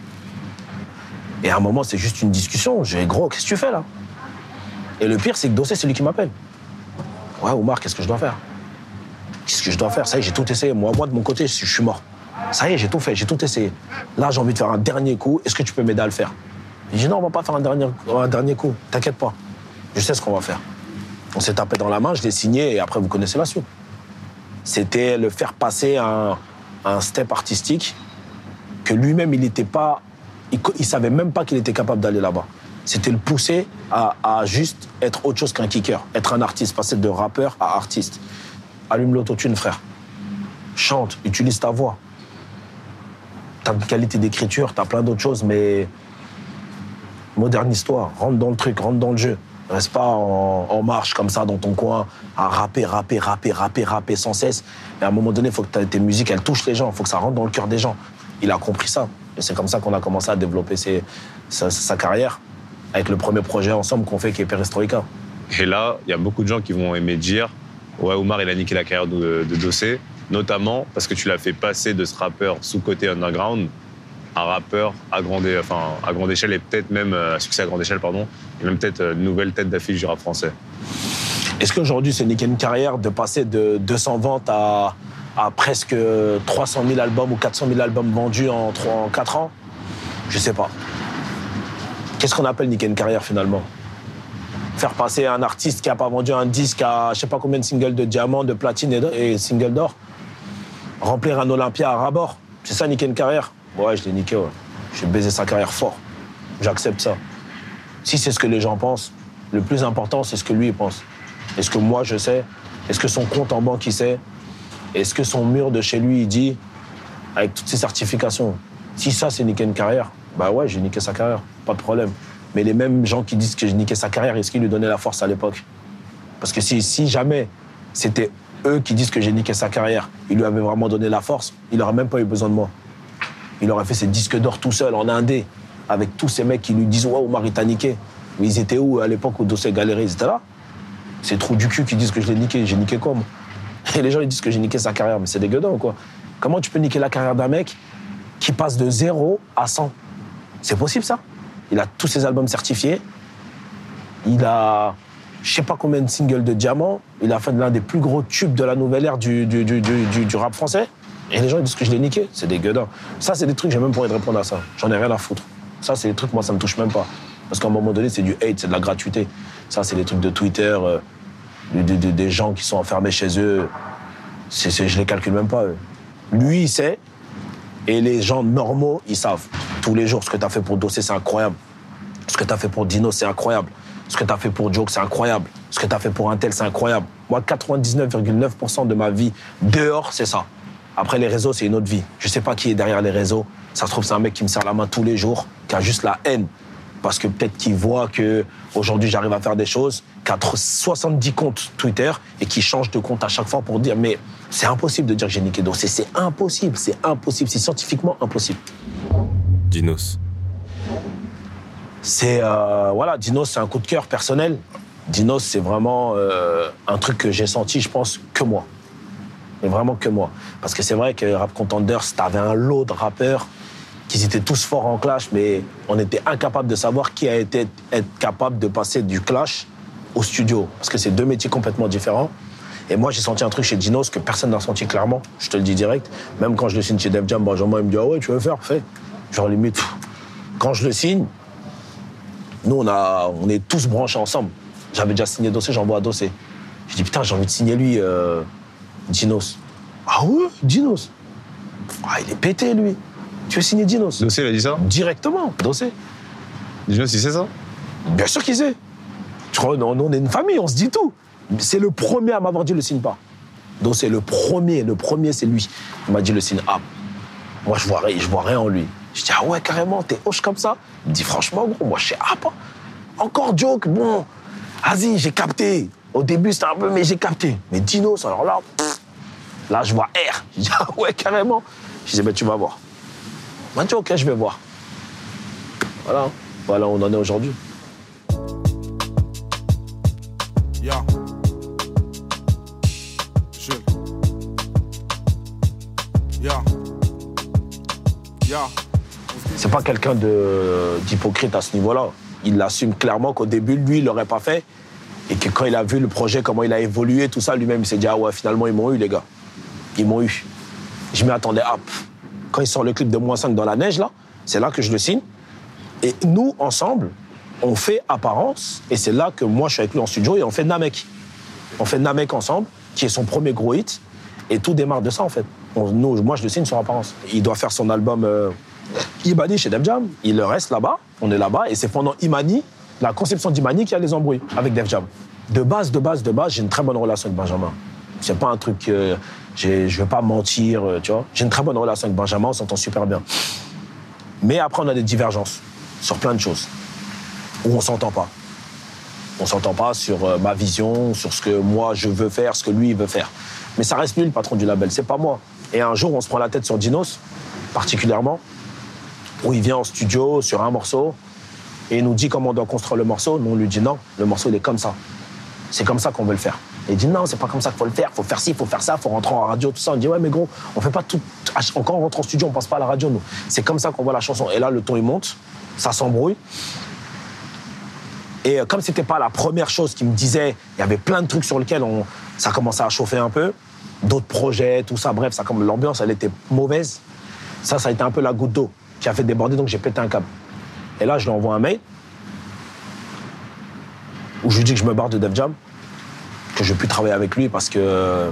Et à un moment, c'est juste une discussion. J'ai gros, qu'est-ce que tu fais là? Et le pire, c'est que Dossé, c'est lui qui m'appelle. Ouais, Omar, qu'est-ce que je dois faire? Qu'est-ce que je dois faire? Ça y est, j'ai tout essayé. Moi, moi, de mon côté, je suis mort. Ça y est, j'ai tout fait, j'ai tout essayé. Là, j'ai envie de faire un dernier coup. Est-ce que tu peux m'aider à le faire? Il dit non, on va pas faire un dernier, un dernier coup. T'inquiète pas. Je sais ce qu'on va faire. On s'est tapé dans la main, je l'ai signé et après, vous connaissez la suite. C'était le faire passer un, un step artistique que lui-même, il n'était pas... Il, il savait même pas qu'il était capable d'aller là-bas. C'était le pousser à, à juste être autre chose qu'un kicker. Être un artiste, passer de rappeur à artiste. Allume l'autotune, frère. Chante, utilise ta voix. T'as une qualité d'écriture, t'as plein d'autres choses, mais... Modernise-toi, rentre dans le truc, rentre dans le jeu. Reste pas en, en marche comme ça dans ton coin, à rapper, rapper, rapper, rapper, rapper sans cesse. Et à un moment donné, il faut que tes musiques, elles touchent les gens, il faut que ça rentre dans le cœur des gens. Il a compris ça. Et c'est comme ça qu'on a commencé à développer ses, sa, sa carrière, avec le premier projet ensemble qu'on fait qui est Perestroïka. Et là, il y a beaucoup de gens qui vont aimer dire « Ouais, Omar, il a niqué la carrière de, de Dossé », notamment parce que tu l'as fait passer de ce rappeur sous-côté underground un rappeur à grande, enfin, à grande échelle et peut-être même à succès à grande échelle, pardon, et même peut-être une nouvelle tête d'affiche du rap français. Est-ce qu'aujourd'hui, c'est niquer une carrière de passer de deux cents ventes à, à presque trois cent mille albums ou quatre cent mille albums vendus en, trois, en quatre ans? Je sais pas. Qu'est-ce qu'on appelle niquer une carrière finalement? Faire passer un artiste qui n'a pas vendu un disque à je sais pas combien de singles de diamant, de platine et, et singles d'or? Remplir un Olympia à ras-bord? C'est ça niquer une carrière? Ouais, je l'ai niqué, ouais. J'ai baisé sa carrière fort. J'accepte ça. Si c'est ce que les gens pensent, le plus important, c'est ce que lui, il pense. Est-ce que moi, je sais? Est-ce que son compte en banque, il sait? Est-ce que son mur de chez lui, il dit, avec toutes ses certifications? Si ça, c'est niquer une carrière, bah ouais, j'ai niqué sa carrière, pas de problème. Mais les mêmes gens qui disent que j'ai niqué sa carrière, est-ce qu'ils lui donnaient la force à l'époque? Parce que si, si jamais c'était eux qui disent que j'ai niqué sa carrière, ils lui avaient vraiment donné la force, il n'aurait même pas eu besoin de moi. Il aurait fait ses disques d'or tout seul, en indé, avec tous ces mecs qui lui disent « Ouais, Omar, il t'a niqué ». Mais ils étaient où à l'époque où Dossé galérait? Ils étaient là. Ces trous du cul qui disent que je l'ai niqué. J'ai niqué quoi, moi? Et les gens, ils disent que j'ai niqué sa carrière. Mais c'est des gueudins, quoi. Comment tu peux niquer la carrière d'un mec qui passe de zéro à cent? C'est possible, ça? Il a tous ses albums certifiés. Il a je sais pas combien de singles de diamant. Il a fait l'un des plus gros tubes de la nouvelle ère du, du, du, du, du, du rap français. Et les gens ils disent que je l'ai niqué. C'est des gueudins. Ça, c'est des trucs, j'ai même pas envie de répondre à ça. J'en ai rien à foutre. Ça, c'est des trucs, moi, ça me touche même pas. Parce qu'à un moment donné, c'est du hate, c'est de la gratuité. Ça, c'est des trucs de Twitter, euh, des, des, des gens qui sont enfermés chez eux. C'est, c'est, je les calcule même pas, eux. Lui, il sait, Et les gens normaux, ils savent. Tous les jours, ce que tu as fait pour Dossé, c'est incroyable. Ce que tu as fait pour Dino, c'est incroyable. Ce que tu as fait pour Joke, c'est incroyable. Ce que tu as fait pour Intel, c'est incroyable. Moi, quatre-vingt-dix-neuf virgule neuf pour cent de ma vie dehors, c'est ça. Après, les réseaux, c'est une autre vie. Je sais pas qui est derrière les réseaux. Ça se trouve, c'est un mec qui me serre la main tous les jours, qui a juste la haine. Parce que peut-être qu'il voit qu'aujourd'hui, j'arrive à faire des choses, qui a soixante-dix comptes Twitter et qui change de compte à chaque fois pour dire mais c'est impossible de dire que j'ai niqué Dossé. C'est impossible, c'est impossible, c'est scientifiquement impossible. Dinos. C'est, euh, voilà, Dinos, c'est un coup de cœur personnel. Dinos, c'est vraiment euh, un truc que j'ai senti, je pense, que moi. Mais vraiment que moi. Parce que c'est vrai que Rap Contenders, t'avais un lot de rappeurs qui étaient tous forts en clash, mais on était incapable de savoir qui a été être capable de passer du clash au studio. Parce que c'est deux métiers complètement différents. Et moi, j'ai senti un truc chez Dinos que personne n'a senti clairement. Je te le dis direct. Même quand je le signe chez Def Jam, Benjamin, il me dit « Ah ouais, tu veux faire ? Fais ». Genre limite, pff. Quand je le signe, nous, on, a, on est tous branchés ensemble. J'avais déjà signé Dossé, j'envoie à Dossé. Je dis, putain, j'ai envie de signer lui, euh, Dinos. Ah ouais, Dinos. Ah, il est pété, lui. Tu veux signer Dinos ? Dossé, il a dit ça ? Directement, Dossé. Dinos, il sait ça ? Bien sûr qu'il sait. Tu crois, on, on est une famille, on se dit tout. C'est le premier à m'avoir dit, le signe pas. Dossé, le premier, le premier, c'est lui. Il m'a dit, le signe A. Moi, je vois, je vois rien en lui. Je dis, ah ouais, carrément, t'es hoche comme ça ? Il me dit, franchement, gros, moi, je sais ah, pas. Encore Joke, bon, vas-y, j'ai capté. Au début, c'était un peu, mais j'ai capté. Mais Dinos, alors là, pff, là, je vois R. Je dis, ah ouais, carrément. Je dis, ben, tu vas voir. Il m'a dit, ok, je vais voir. Voilà, voilà, on en est aujourd'hui. Yeah. Je. Yeah. Yeah. C'est pas quelqu'un de, d'hypocrite à ce niveau-là. Il assume clairement qu'au début, lui, il l'aurait pas fait. Et que quand il a vu le projet, comment il a évolué, tout ça, lui-même, il s'est dit, ah ouais, finalement, ils m'ont eu, les gars. Ils m'ont eu. Je m'y attendais. Ah, quand il sort le clip de moins cinq dans la neige, là, c'est là que je le signe. Et nous, ensemble, on fait Apparence. Et c'est là que moi, je suis avec lui en studio et on fait Namek. On fait Namek ensemble, qui est son premier gros hit. Et tout démarre de ça, en fait. On, nous, moi, je le signe sur Apparence. Il doit faire son album euh, Imani chez Def Jam. Il reste là-bas, on est là-bas. Et c'est pendant Imani, la conception d'Imani, qu'il y a les embrouilles avec Def Jam. De base, de base, de base, j'ai une très bonne relation avec Benjamin. C'est pas un truc... Euh, j'ai, je veux pas mentir, euh, tu vois. J'ai une très bonne relation avec Benjamin, on s'entend super bien. Mais après, on a des divergences sur plein de choses où on s'entend pas. On s'entend pas sur euh, ma vision, sur ce que moi, je veux faire, ce que lui, il veut faire. Mais ça reste lui, le patron du label, c'est pas moi. Et un jour, on se prend la tête sur Dinos, particulièrement, où il vient en studio sur un morceau et il nous dit comment on doit construire le morceau. Nous, on lui dit non, le morceau, il est comme ça. C'est comme ça qu'on veut le faire. Et il dit non, c'est pas comme ça qu'il faut le faire. Il faut faire ci, il faut faire ça, il faut rentrer en radio, tout ça. On dit ouais, mais gros, on fait pas tout. Quand on rentre en studio, on pense pas à la radio, nous. C'est comme ça qu'on voit la chanson. Et là, le ton, il monte, ça s'embrouille. Et comme c'était pas la première chose qu'il me disait, il y avait plein de trucs sur lesquels on, ça commençait à chauffer un peu. D'autres projets, tout ça, bref, ça, comme l'ambiance, elle était mauvaise. Ça, ça a été un peu la goutte d'eau qui a fait déborder, donc j'ai pété un câble. Et là, je lui envoie un mail où je lui dis que je me barre de Def Jam, que je ne veux plus travailler avec lui parce que...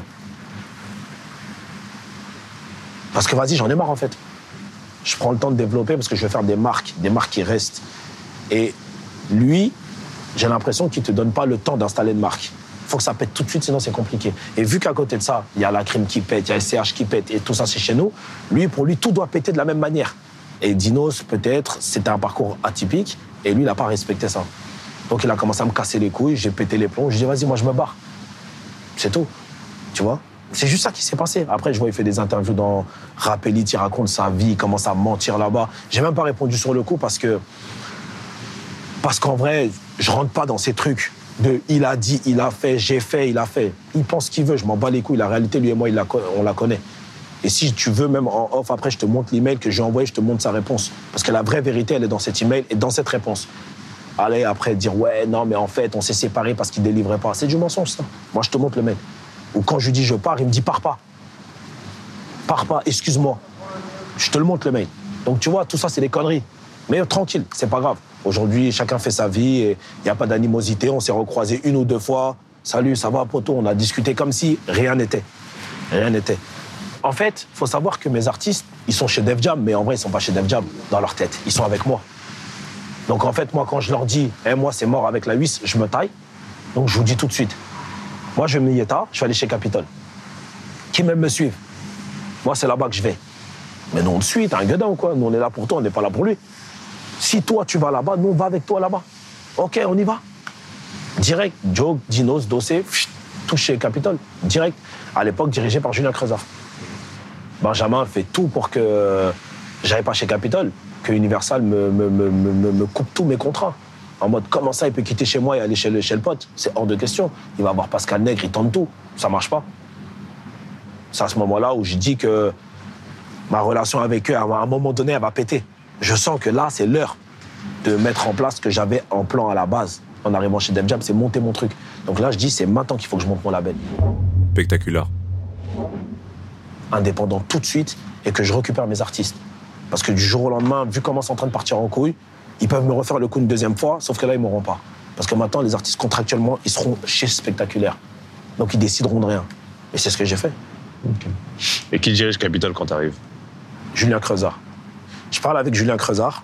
Parce que, vas-y, j'en ai marre, en fait. Je prends le temps de développer parce que je veux faire des marques, des marques qui restent. Et lui, j'ai l'impression qu'il ne te donne pas le temps d'installer une marque. Il faut que ça pète tout de suite, sinon c'est compliqué. Et vu qu'à côté de ça, il y a la crime qui pète, il y a S C H qui pète, et tout ça, c'est chez nous, lui, pour lui, tout doit péter de la même manière. Et Dinos, peut-être, c'était un parcours atypique, et lui, il n'a pas respecté ça. Donc, il a commencé à me casser les couilles, j'ai pété les plombs, je lui ai dit, vas-y, moi, je me barre. C'est tout, tu vois. C'est juste ça qui s'est passé. Après, je vois, il fait des interviews dans Rap Elite, il raconte sa vie, il commence à mentir là-bas. J'ai même pas répondu sur le coup parce que... Parce qu'en vrai, je rentre pas dans ces trucs de il a dit, il a fait, j'ai fait, il a fait. Il pense ce qu'il veut, je m'en bats les couilles. La réalité, lui et moi, il la, on la connaît. Et si tu veux, même en off, après, je te montre l'email que j'ai envoyé, je te montre sa réponse. Parce que la vraie vérité, elle est dans cet email et dans cette réponse. Allez, après, dire ouais, non, mais en fait, on s'est séparés parce qu'il délivrait pas. C'est du mensonge, ça. Moi, je te montre le mail. Ou quand je lui dis je pars, il me dit pars pas. Pars pas, excuse-moi. Je te le montre le mail. Donc, tu vois, tout ça, c'est des conneries. Mais tranquille, c'est pas grave. Aujourd'hui, chacun fait sa vie et il n'y a pas d'animosité. On s'est recroisés une ou deux fois. Salut, ça va, poto? On a discuté comme si rien n'était. Rien n'était. En fait, il faut savoir que mes artistes, ils sont chez Def Jam, mais en vrai, ils sont pas chez Def Jam dans leur tête. Ils sont avec moi. Donc en fait, moi, quand je leur dis, hey, moi, c'est mort avec la huisse, je me taille. Donc je vous dis tout de suite. Moi, je vais me Yeta, je vais aller chez Capitol. Qui même me suivent. Moi, c'est là-bas que je vais. Mais nous, on te suit, t'es un gueudin ou quoi? Nous, on est là pour toi, on n'est pas là pour lui. Si toi, tu vas là-bas, nous, on va avec toi là-bas. OK, on y va. Direct, Joke, Dinos, Dossé, tout chez Capitol. Direct. À l'époque, dirigé par Julien Creusard. Benjamin fait tout pour que j'aille pas chez Capitol, que Universal me, me, me, me, me coupe tous mes contrats. En mode, comment ça, il peut quitter chez moi et aller chez le, chez le pote? C'est hors de question. Il va voir Pascal Nègre, il tente tout. Ça marche pas. C'est à ce moment-là où je dis que ma relation avec eux, à un moment donné, elle va péter. Je sens que là, c'est l'heure de mettre en place ce que j'avais en plan à la base. En arrivant chez Def Jam, c'est monter mon truc. Donc là, je dis, c'est maintenant qu'il faut que je monte mon label. Spectaculaire. Indépendant tout de suite et que je récupère mes artistes. Parce que du jour au lendemain, vu comment c'est en train de partir en couille, ils peuvent me refaire le coup une deuxième fois, sauf que là, ils ne m'auront pas. Parce que maintenant, les artistes, contractuellement, ils seront chez Spectaculaire. Donc, ils décideront de rien. Et c'est ce que j'ai fait. Okay. Et qui dirige Capitol quand t'arrives? Julien Creusard. Je parle avec Julien Creusard.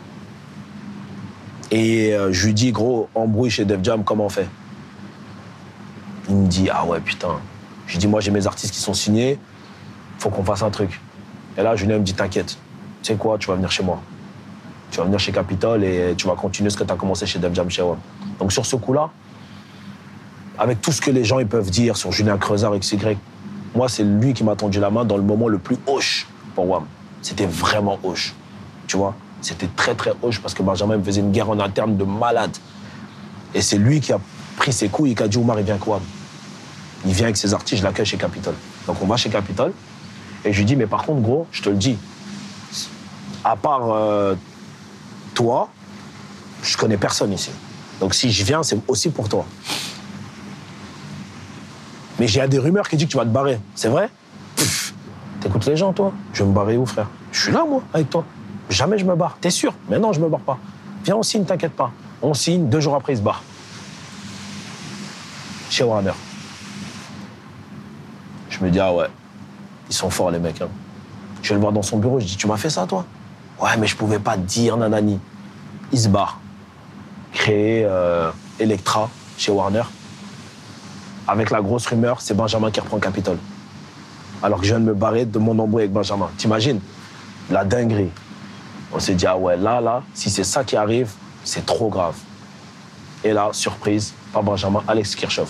Et euh, je lui dis, gros, embrouille chez Def Jam, comment on fait? Il me dit, ah ouais, putain. Je lui dis, moi, j'ai mes artistes qui sont signés, faut qu'on fasse un truc. Et là, Julien me dit, t'inquiète, tu sais quoi, tu vas venir chez moi. Tu vas venir chez Capitol et tu vas continuer ce que tu as commencé chez Def Jam, chez W A M. Donc sur ce coup-là, avec tout ce que les gens ils peuvent dire sur Julien Creusard, X Y, moi, c'est lui qui m'a tendu la main dans le moment le plus hoche pour W A M. C'était vraiment hoche, tu vois. C'était très, très hoche parce que Benjamin me faisait une guerre en interne de malade. Et c'est lui qui a pris ses couilles et qui a dit, Oumar, il vient avec W A M. Il vient avec ses artistes, je l'accueille chez Capitol. Donc on va chez Capitol. Et je lui dis, mais par contre, gros, je te le dis, à part euh, toi, je connais personne ici. Donc si je viens, c'est aussi pour toi. Mais j'ai des rumeurs qui disent que tu vas te barrer. C'est vrai? Pff, t'écoutes les gens, toi? Je vais me barrer où, frère? Je suis là, moi, avec toi. Jamais je me barre. T'es sûr? Mais non, je me barre pas. Viens, on signe, t'inquiète pas. On signe, deux jours après, il se barre. Chez Warner. Je me dis, ah ouais, ils sont forts, les mecs. Hein. Je vais le voir dans son bureau, je dis, tu m'as fait ça, toi? Ouais, mais je pouvais pas te dire, nanani. Il se barre. Créer euh, Electra chez Warner. Avec la grosse rumeur, c'est Benjamin qui reprend Capitol. Alors que je viens de me barrer de mon embrouille avec Benjamin. T'imagines? La dinguerie. On s'est dit, ah ouais, là, là, si c'est ça qui arrive, c'est trop grave. Et là, surprise, pas Benjamin, Alex Kirchhoff.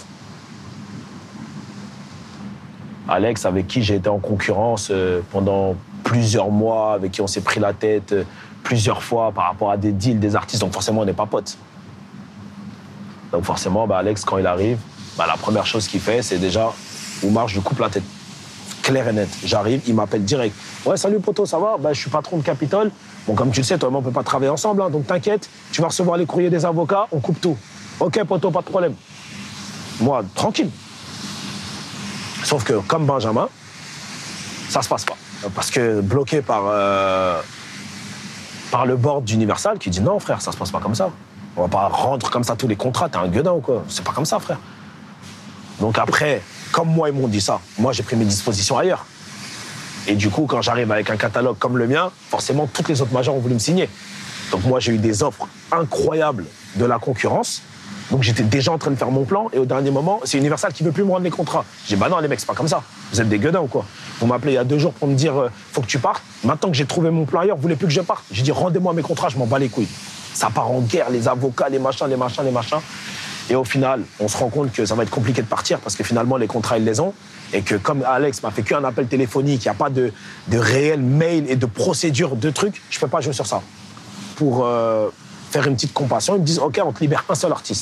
Alex, avec qui j'ai été en concurrence euh, pendant plusieurs mois, avec qui on s'est pris la tête euh, plusieurs fois par rapport à des deals, des artistes, donc forcément, on n'est pas potes. Donc forcément, bah, Alex, quand il arrive, bah, la première chose qu'il fait, c'est déjà, Oumar, je lui coupe la tête. Clair et net. J'arrive, il m'appelle direct. Ouais, salut poto, ça va? Bah, je suis patron de Capitol. Bon, comme tu le sais, toi et moi, on peut pas travailler ensemble, hein, donc t'inquiète, tu vas recevoir les courriers des avocats, on coupe tout. Ok, poto, pas de problème. Moi, tranquille. Sauf que, comme Benjamin, ça se passe pas. Parce que bloqué par, euh, par le board d'Universal qui dit non, frère, ça se passe pas comme ça. On va pas rendre comme ça tous les contrats, t'es un gueudin ou quoi? C'est pas comme ça, frère. Donc après, comme moi, ils m'ont dit ça, moi, j'ai pris mes dispositions ailleurs. Et du coup, quand j'arrive avec un catalogue comme le mien, forcément, toutes les autres majors ont voulu me signer. Donc moi, j'ai eu des offres incroyables de la concurrence. Donc j'étais déjà en train de faire mon plan et au dernier moment, c'est Universal qui veut plus me rendre les contrats. J'ai dit, bah non, les mecs, c'est pas comme ça. Vous êtes des gueudins ou quoi? Vous m'appelez il y a deux jours pour me dire, euh, faut que tu partes. Maintenant que j'ai trouvé mon plan ailleurs, vous voulez plus que je parte? J'ai dit, rendez-moi mes contrats, je m'en bats les couilles. Ça part en guerre, les avocats, les machins, les machins, les machins. Et au final, on se rend compte que ça va être compliqué de partir parce que finalement, les contrats, ils les ont. Et que comme Alex m'a fait qu'un appel téléphonique, il n'y a pas de, de réel mail et de procédure de trucs, je ne peux pas jouer sur ça. Pour euh, faire une petite compassion, ils me disent, OK, on te libère un seul artiste.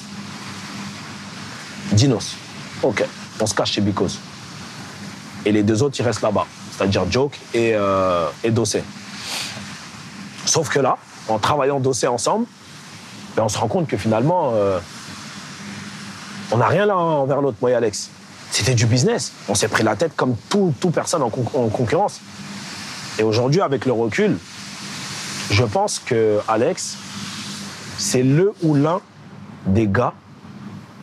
Dinos. OK, on se cache chez Because. Et les deux autres, ils restent là-bas. C'est-à-dire Joke et, euh, et Dossé. Sauf que là, en travaillant Dossé ensemble, ben on se rend compte que finalement, euh, on n'a rien l'un envers l'autre, moi et Alex. C'était du business. On s'est pris la tête comme tout, tout personne en, con- en concurrence. Et aujourd'hui, avec le recul, je pense que Alex, c'est le ou l'un des gars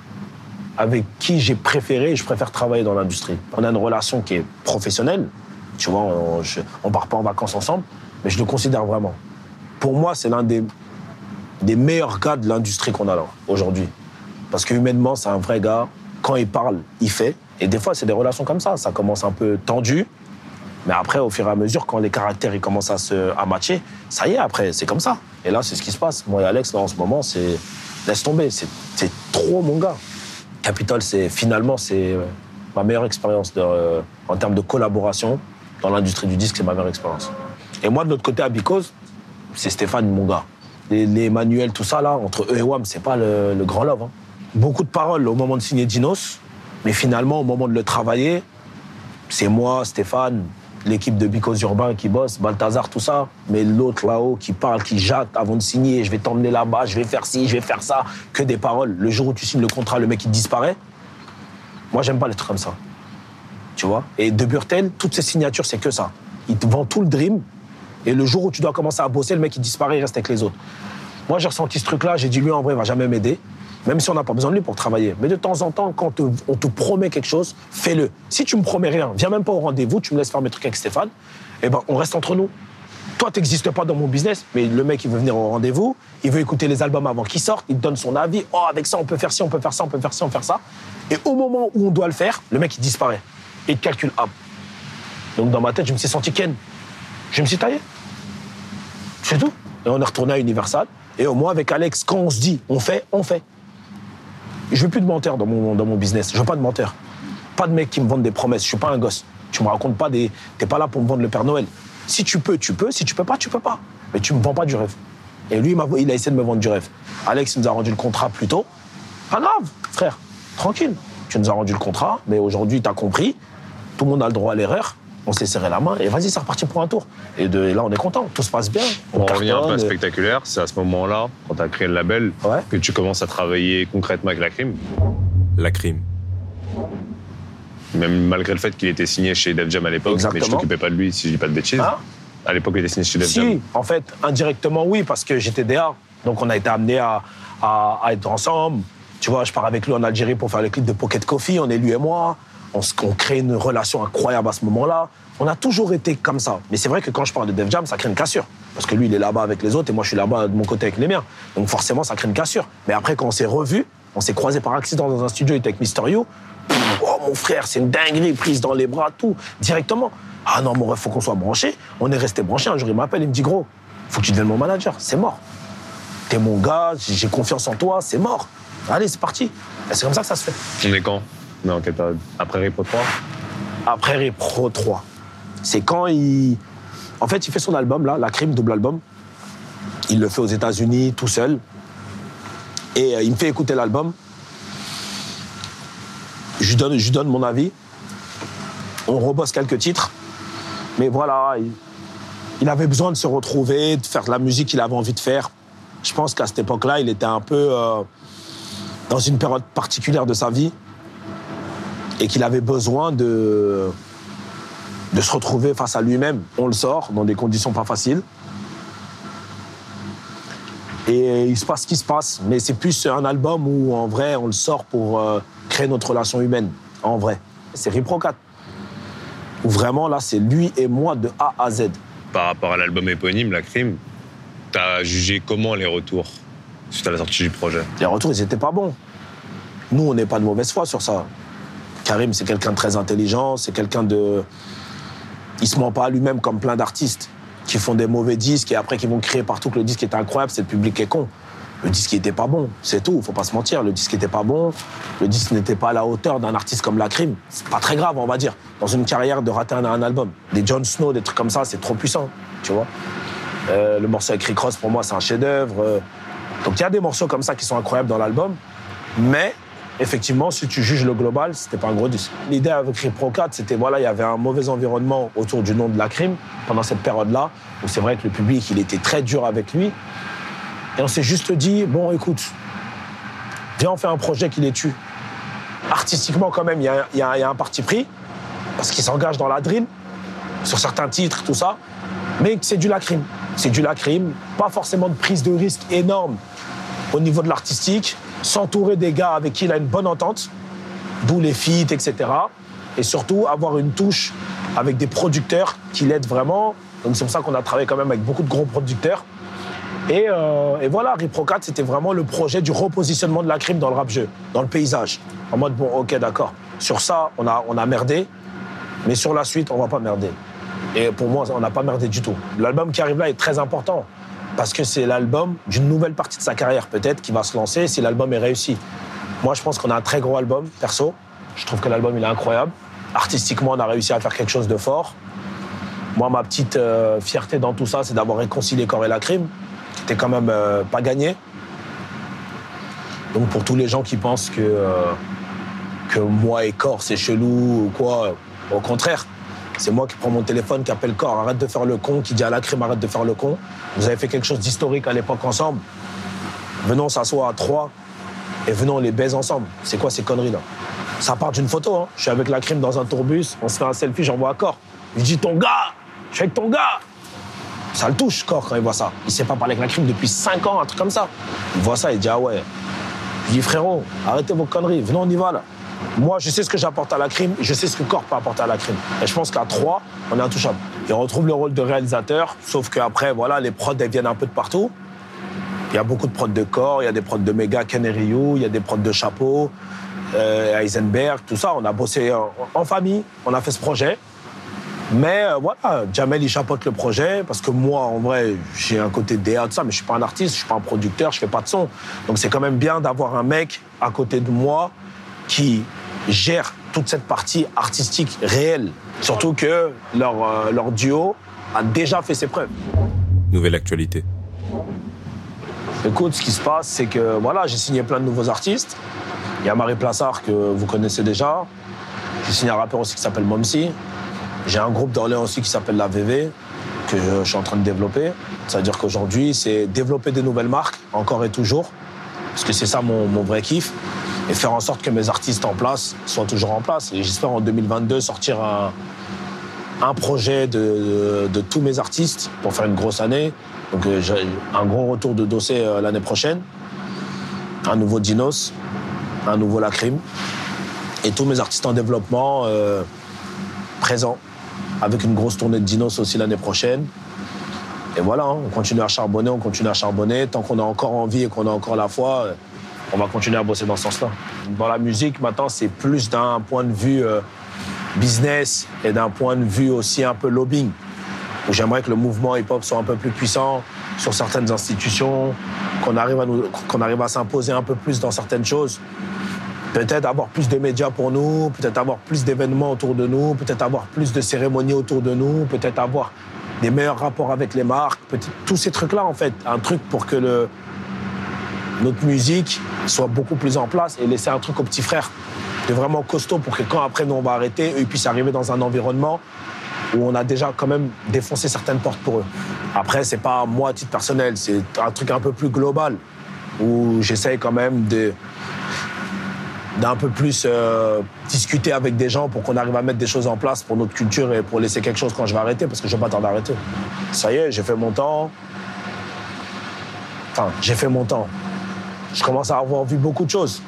avec qui j'ai préféré et je préfère travailler dans l'industrie. On a une relation qui est professionnelle, Tu vois, on, je, on part pas en vacances ensemble, mais je le considère vraiment. Pour moi, c'est l'un des, des meilleurs gars de l'industrie qu'on a là, aujourd'hui. Parce que humainement, c'est un vrai gars. Quand il parle, il fait. Et des fois, c'est des relations comme ça. Ça commence un peu tendu. Mais après, au fur et à mesure, quand les caractères ils commencent à, se, à matcher, ça y est, après, c'est comme ça. Et là, c'est ce qui se passe. Moi et Alex, là, en ce moment, c'est... Laisse tomber, c'est, c'est trop mon gars. Capitol, c'est, finalement, c'est ma meilleure expérience de, euh, en termes de collaboration. Dans l'industrie du disque, c'est ma meilleure expérience. Et moi, de l'autre côté, à Because, c'est Stéphane, mon gars. Les, les manuels, tout ça, là, entre eux et W A M, c'est pas le, le grand love. Hein. Beaucoup de paroles au moment de signer Dinos, mais finalement, au moment de le travailler, c'est moi, Stéphane, l'équipe de Because Urbain qui bosse, Balthazar, tout ça. Mais l'autre là-haut qui parle, qui jette avant de signer, je vais t'emmener là-bas, je vais faire ci, je vais faire ça, que des paroles. Le jour où tu signes le contrat, le mec, il disparaît. Moi, j'aime pas les trucs comme ça. Tu vois ? Et de Burtel, toutes ces signatures, c'est que ça. Il te vend tout le dream. Et le jour où tu dois commencer à bosser, le mec, il disparaît, il reste avec les autres. Moi, j'ai ressenti ce truc-là. J'ai dit, lui, en vrai, il va jamais m'aider. Même si on n'a pas besoin de lui pour travailler. Mais de temps en temps, quand te, on te promet quelque chose, fais-le. Si tu me promets rien, viens même pas au rendez-vous, tu me laisses faire mes trucs avec Stéphane, eh ben, on reste entre nous. Toi, t'existes pas dans mon business, mais le mec, il veut venir au rendez-vous, il veut écouter les albums avant qu'ils sortent, il te donne son avis. Oh, avec ça, on peut faire ci, on peut faire ça, on peut faire ci, on peut faire ça. Et au moment où on doit le faire, le mec, il disparaît. Et il te calcule, hop. Donc, dans ma tête, je me suis senti Ken. Je me suis taillé. C'est tout. Et on est retourné à Universal. Et au moins, avec Alex, quand on se dit, on fait, on fait. Je veux plus de menteurs dans mon, dans mon business. Je veux pas de menteurs. Pas de mecs qui me vendent des promesses. Je suis pas un gosse. Tu me racontes pas des... T'es pas là pour me vendre le Père Noël. Si tu peux, tu peux. Si tu peux pas, tu peux pas. Mais tu me vends pas du rêve. Et lui, il, m'a... il a essayé de me vendre du rêve. Alex, il nous a rendu le contrat plus tôt. Pas grave, frère. Tranquille. Tu nous as rendu le contrat, mais aujourd'hui, t'as compris. Tout le monde a le droit à l'erreur. On s'est serré la main et vas-y, c'est reparti pour un tour. Et, de, et là, on est content. Tout se passe bien. On Pour revenir un peu à et... spectaculaire, c'est à ce moment-là, quand tu as créé le label, ouais. que tu commences à travailler concrètement avec La Crime. La Crime. Même malgré le fait qu'il était signé chez Def Jam à l'époque, Exactement. mais je t'occupais pas de lui, si je dis pas de bêtises. Hein? À l'époque, il était signé chez Def Si, Jam. en fait, indirectement, oui, parce que j'étais D A. Donc, on a été amenés à, à, à être ensemble. Tu vois, je pars avec lui en Algérie pour faire le clip de Pocket Coffee. On est lui et moi. On, on crée une relation incroyable à ce moment-là. On a toujours été comme ça. Mais c'est vrai que quand je parle de Def Jam, ça crée une cassure. Parce que lui, il est là-bas avec les autres et moi, je suis là-bas de mon côté avec les miens. Donc forcément, ça crée une cassure. Mais après, quand on s'est revus, on s'est croisés par accident dans un studio, il était avec Mister You. Oh, mon frère, c'est une dinguerie, prise dans les bras, tout, directement. Ah non, mon ref, faut qu'on soit branchés. On est resté branchés. Un jour, il m'appelle, il me dit, gros, faut que tu deviennes mon manager. C'est mort. T'es mon gars, j'ai confiance en toi, c'est mort. Allez, c'est parti. Et c'est comme ça que ça se fait. On est quand ? Non, quelle période ? Après Repro trois ? Après Repro trois. C'est quand il... En fait, il fait son album, là, La Crime, double album. Il le fait aux États-Unis, tout seul. Et euh, il me fait écouter l'album. Je lui donne, je lui donne mon avis. On rebosse quelques titres. Mais voilà, il, il avait besoin de se retrouver, de faire de la musique qu'il avait envie de faire. Je pense qu'à cette époque-là, il était un peu euh, dans une période particulière de sa vie. Et qu'il avait besoin de, de se retrouver face à lui-même. On le sort dans des conditions pas faciles. Et il se passe ce qui se passe. Mais c'est plus un album où, en vrai, on le sort pour euh, créer notre relation humaine. En vrai. C'est Repro quatre. Où vraiment, là, c'est lui et moi de A à Z. Par rapport à l'album éponyme, La Crime, t'as jugé comment les retours suite à la sortie du projet ? Les retours, ils étaient pas bons. Nous, on n'est pas de mauvaise foi sur ça. Karim, c'est quelqu'un de très intelligent, c'est quelqu'un de... Il se ment pas à lui-même comme plein d'artistes qui font des mauvais disques et après qui vont crier partout que le disque était incroyable, c'est le public qui est con. Le disque n'était pas bon, c'est tout, faut pas se mentir. Le disque n'était pas bon, le disque n'était pas à la hauteur d'un artiste comme La Crime. C'est pas très grave, on va dire, dans une carrière de rater un, un album. Des Jon Snow, des trucs comme ça, c'est trop puissant, tu vois. Euh, le morceau avec Rick Ross, pour moi, c'est un chef-d'œuvre. Donc il y a des morceaux comme ça qui sont incroyables dans l'album, mais... Effectivement, si tu juges le global, c'était pas un gros disque. L'idée avec Repro quatre, c'était voilà, il y avait un mauvais environnement autour du nom de La Crime pendant cette période-là, où c'est vrai que le public, il était très dur avec lui. Et on s'est juste dit, bon, écoute, viens, on fait un projet qui les tue. Artistiquement, quand même, il y, y, y a un parti pris, parce qu'il s'engage dans la drill, sur certains titres, tout ça, mais c'est du La Crime. C'est du La Crime, pas forcément de prise de risque énorme au niveau de l'artistique, s'entourer des gars avec qui il a une bonne entente, d'où les feats, et cetera. Et surtout, avoir une touche avec des producteurs qui l'aident vraiment. Donc c'est pour ça qu'on a travaillé quand même avec beaucoup de gros producteurs. Et, euh, et voilà, Repro quatre, c'était vraiment le projet du repositionnement de la crime dans le rap-jeu, dans le paysage. En mode, bon, ok, d'accord. Sur ça, on a, on a merdé, mais sur la suite, on va pas merder. Et pour moi, on n'a pas merdé du tout. L'album qui arrive là est très important, parce que c'est l'album d'une nouvelle partie de sa carrière, peut-être, qui va se lancer si l'album est réussi. Moi, je pense qu'on a un très gros album, perso. Je trouve que l'album, il est incroyable. Artistiquement, on a réussi à faire quelque chose de fort. Moi, ma petite euh, fierté dans tout ça, c'est d'avoir réconcilié Corps et la Crime, qui était quand même euh, pas gagné. Donc, pour tous les gens qui pensent que, euh, que moi et Corps, c'est chelou ou quoi, euh, au contraire, c'est moi qui prends mon téléphone, qui appelle Corps, arrête de faire le con, qui dit à la Crime, arrête de faire le con. Vous avez fait quelque chose d'historique à l'époque ensemble. Venons s'asseoir à trois et venons les baise ensemble. C'est quoi ces conneries-là? Ça part d'une photo, hein. Je suis avec la Crime dans un tourbus, on se fait un selfie, j'envoie à Corps. Je dis ton gars, je suis avec ton gars. Ça le touche, Corps, quand il voit ça. Il ne sait pas parler avec la Crime depuis cinq ans, un truc comme ça. Il voit ça, il dit ah ouais. Je dis frérot, arrêtez vos conneries, venez, on y va là. Moi, je sais ce que j'apporte à la Crime, je sais ce que Corps peut apporter à la Crime. Et je pense qu'à trois, on est intouchable. Et on retrouve le rôle de réalisateur, sauf qu'après, voilà, les prods, elles viennent un peu de partout. Il y a beaucoup de prods de Corps, il y a des prods de Mega, Ken et Ryu, il y a des prods de Chapeau, euh, Heisenberg, tout ça. On a bossé en, en famille, on a fait ce projet. Mais euh, voilà, Jamel, il chapeaute le projet, parce que moi, en vrai, j'ai un côté D A, tout ça, mais je suis pas un artiste, je suis pas un producteur, je fais pas de son. Donc c'est quand même bien d'avoir un mec à côté de moi qui gère toute cette partie artistique réelle. Surtout que leur, euh, leur duo a déjà fait ses preuves. Nouvelle actualité. Écoute, ce qui se passe, c'est que voilà, j'ai signé plein de nouveaux artistes. Il y a Marie Plassard, que vous connaissez déjà. J'ai signé un rappeur aussi qui s'appelle Momsi. J'ai un groupe d'Orléans aussi qui s'appelle La V V, que je suis en train de développer. C'est-à-dire qu'aujourd'hui, c'est développer des nouvelles marques, encore et toujours, parce que c'est ça mon, mon vrai kiff, et faire en sorte que mes artistes en place soient toujours en place. Et j'espère en deux mille vingt-deux sortir un, un projet de, de, de tous mes artistes pour faire une grosse année. Donc euh, j'ai un gros retour de Dossé euh, l'année prochaine, un nouveau Dinos, un nouveau La Crime, et tous mes artistes en développement euh, présents, avec une grosse tournée de Dinos aussi l'année prochaine. Et voilà, hein, on continue à charbonner, on continue à charbonner. Tant qu'on a encore envie et qu'on a encore la foi, euh, on va continuer à bosser dans ce sens-là. Dans la musique, maintenant, c'est plus d'un point de vue euh, business et d'un point de vue aussi un peu lobbying, où j'aimerais que le mouvement hip-hop soit un peu plus puissant sur certaines institutions, qu'on arrive à, nous, qu'on arrive à s'imposer un peu plus dans certaines choses. Peut-être avoir plus de médias pour nous, peut-être avoir plus d'événements autour de nous, peut-être avoir plus de cérémonies autour de nous, peut-être avoir des meilleurs rapports avec les marques, peut-être tous ces trucs-là, en fait. Un truc pour que le, notre musique soit beaucoup plus en place et laisser un truc aux petits frères de vraiment costaud pour que quand après nous on va arrêter, eux ils puissent arriver dans un environnement où on a déjà quand même défoncé certaines portes pour eux. Après, c'est pas moi à titre personnel, c'est un truc un peu plus global où j'essaye quand même de d'un peu plus euh, discuter avec des gens pour qu'on arrive à mettre des choses en place pour notre culture et pour laisser quelque chose quand je vais arrêter, parce que je vais pas tarder à arrêter. Ça y est, j'ai fait mon temps. Enfin, j'ai fait mon temps. Je commence à avoir vu beaucoup de choses.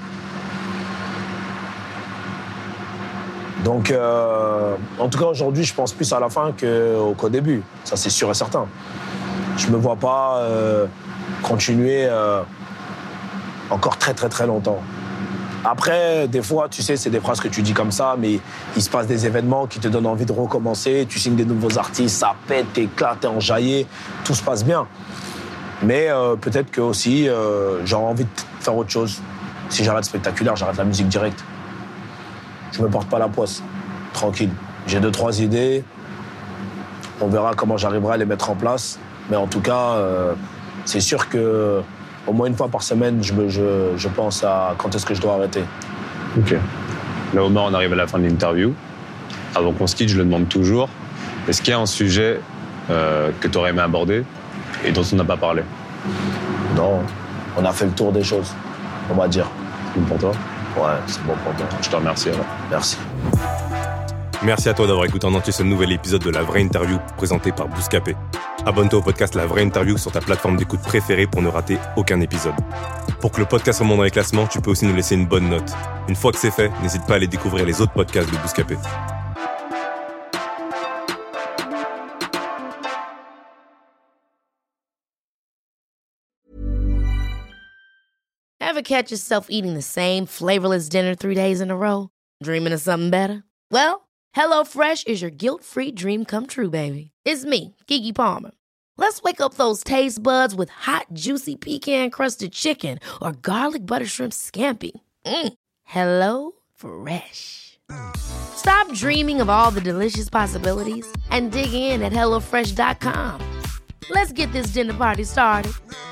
Donc, euh, en tout cas, aujourd'hui, je pense plus à la fin qu'au, qu'au début. Ça, c'est sûr et certain. Je me vois pas euh, continuer euh, encore très, très, très longtemps. Après, des fois, tu sais, c'est des phrases que tu dis comme ça, mais il se passe des événements qui te donnent envie de recommencer. Tu signes des nouveaux artistes, ça pète, t'éclates, t'es enjaillé, tout se passe bien. Mais euh, peut-être que aussi, euh, j'aurais envie de faire autre chose. Si j'arrête spectaculaire, j'arrête la musique directe. Je me porte pas la poisse, tranquille. J'ai deux, trois idées. On verra comment j'arriverai à les mettre en place. Mais en tout cas, euh, c'est sûr que au moins une fois par semaine, je, me, je, je pense à quand est-ce que je dois arrêter. Ok. Là, Omar, on arrive à la fin de l'interview. Avant qu'on se quitte, je le demande toujours. Est-ce qu'il y a un sujet euh, que tu aurais aimé aborder et dont on n'a pas parlé? Non, on a fait le tour des choses, on va dire. C'est bon pour toi? Ouais, c'est bon pour toi. Je te remercie alors. Merci. Merci à toi d'avoir écouté en entier ce nouvel épisode de La Vraie Interview présenté par Bouscapé. Abonne-toi au podcast La Vraie Interview sur ta plateforme d'écoute préférée pour ne rater aucun épisode. Pour que le podcast remonte dans les classements, tu peux aussi nous laisser une bonne note. Une fois que c'est fait, n'hésite pas à aller découvrir les autres podcasts de Bouscapé. Ever catch yourself eating the same flavorless dinner three days in a row? Dreaming of something better? Well, HelloFresh is your guilt-free dream come true, baby. It's me, Keke Palmer. Let's wake up those taste buds with hot, juicy pecan-crusted chicken or garlic butter shrimp scampi. Mm. Hello Fresh. Stop dreaming of all the delicious possibilities and dig in at hello fresh dot com. Let's get this dinner party started.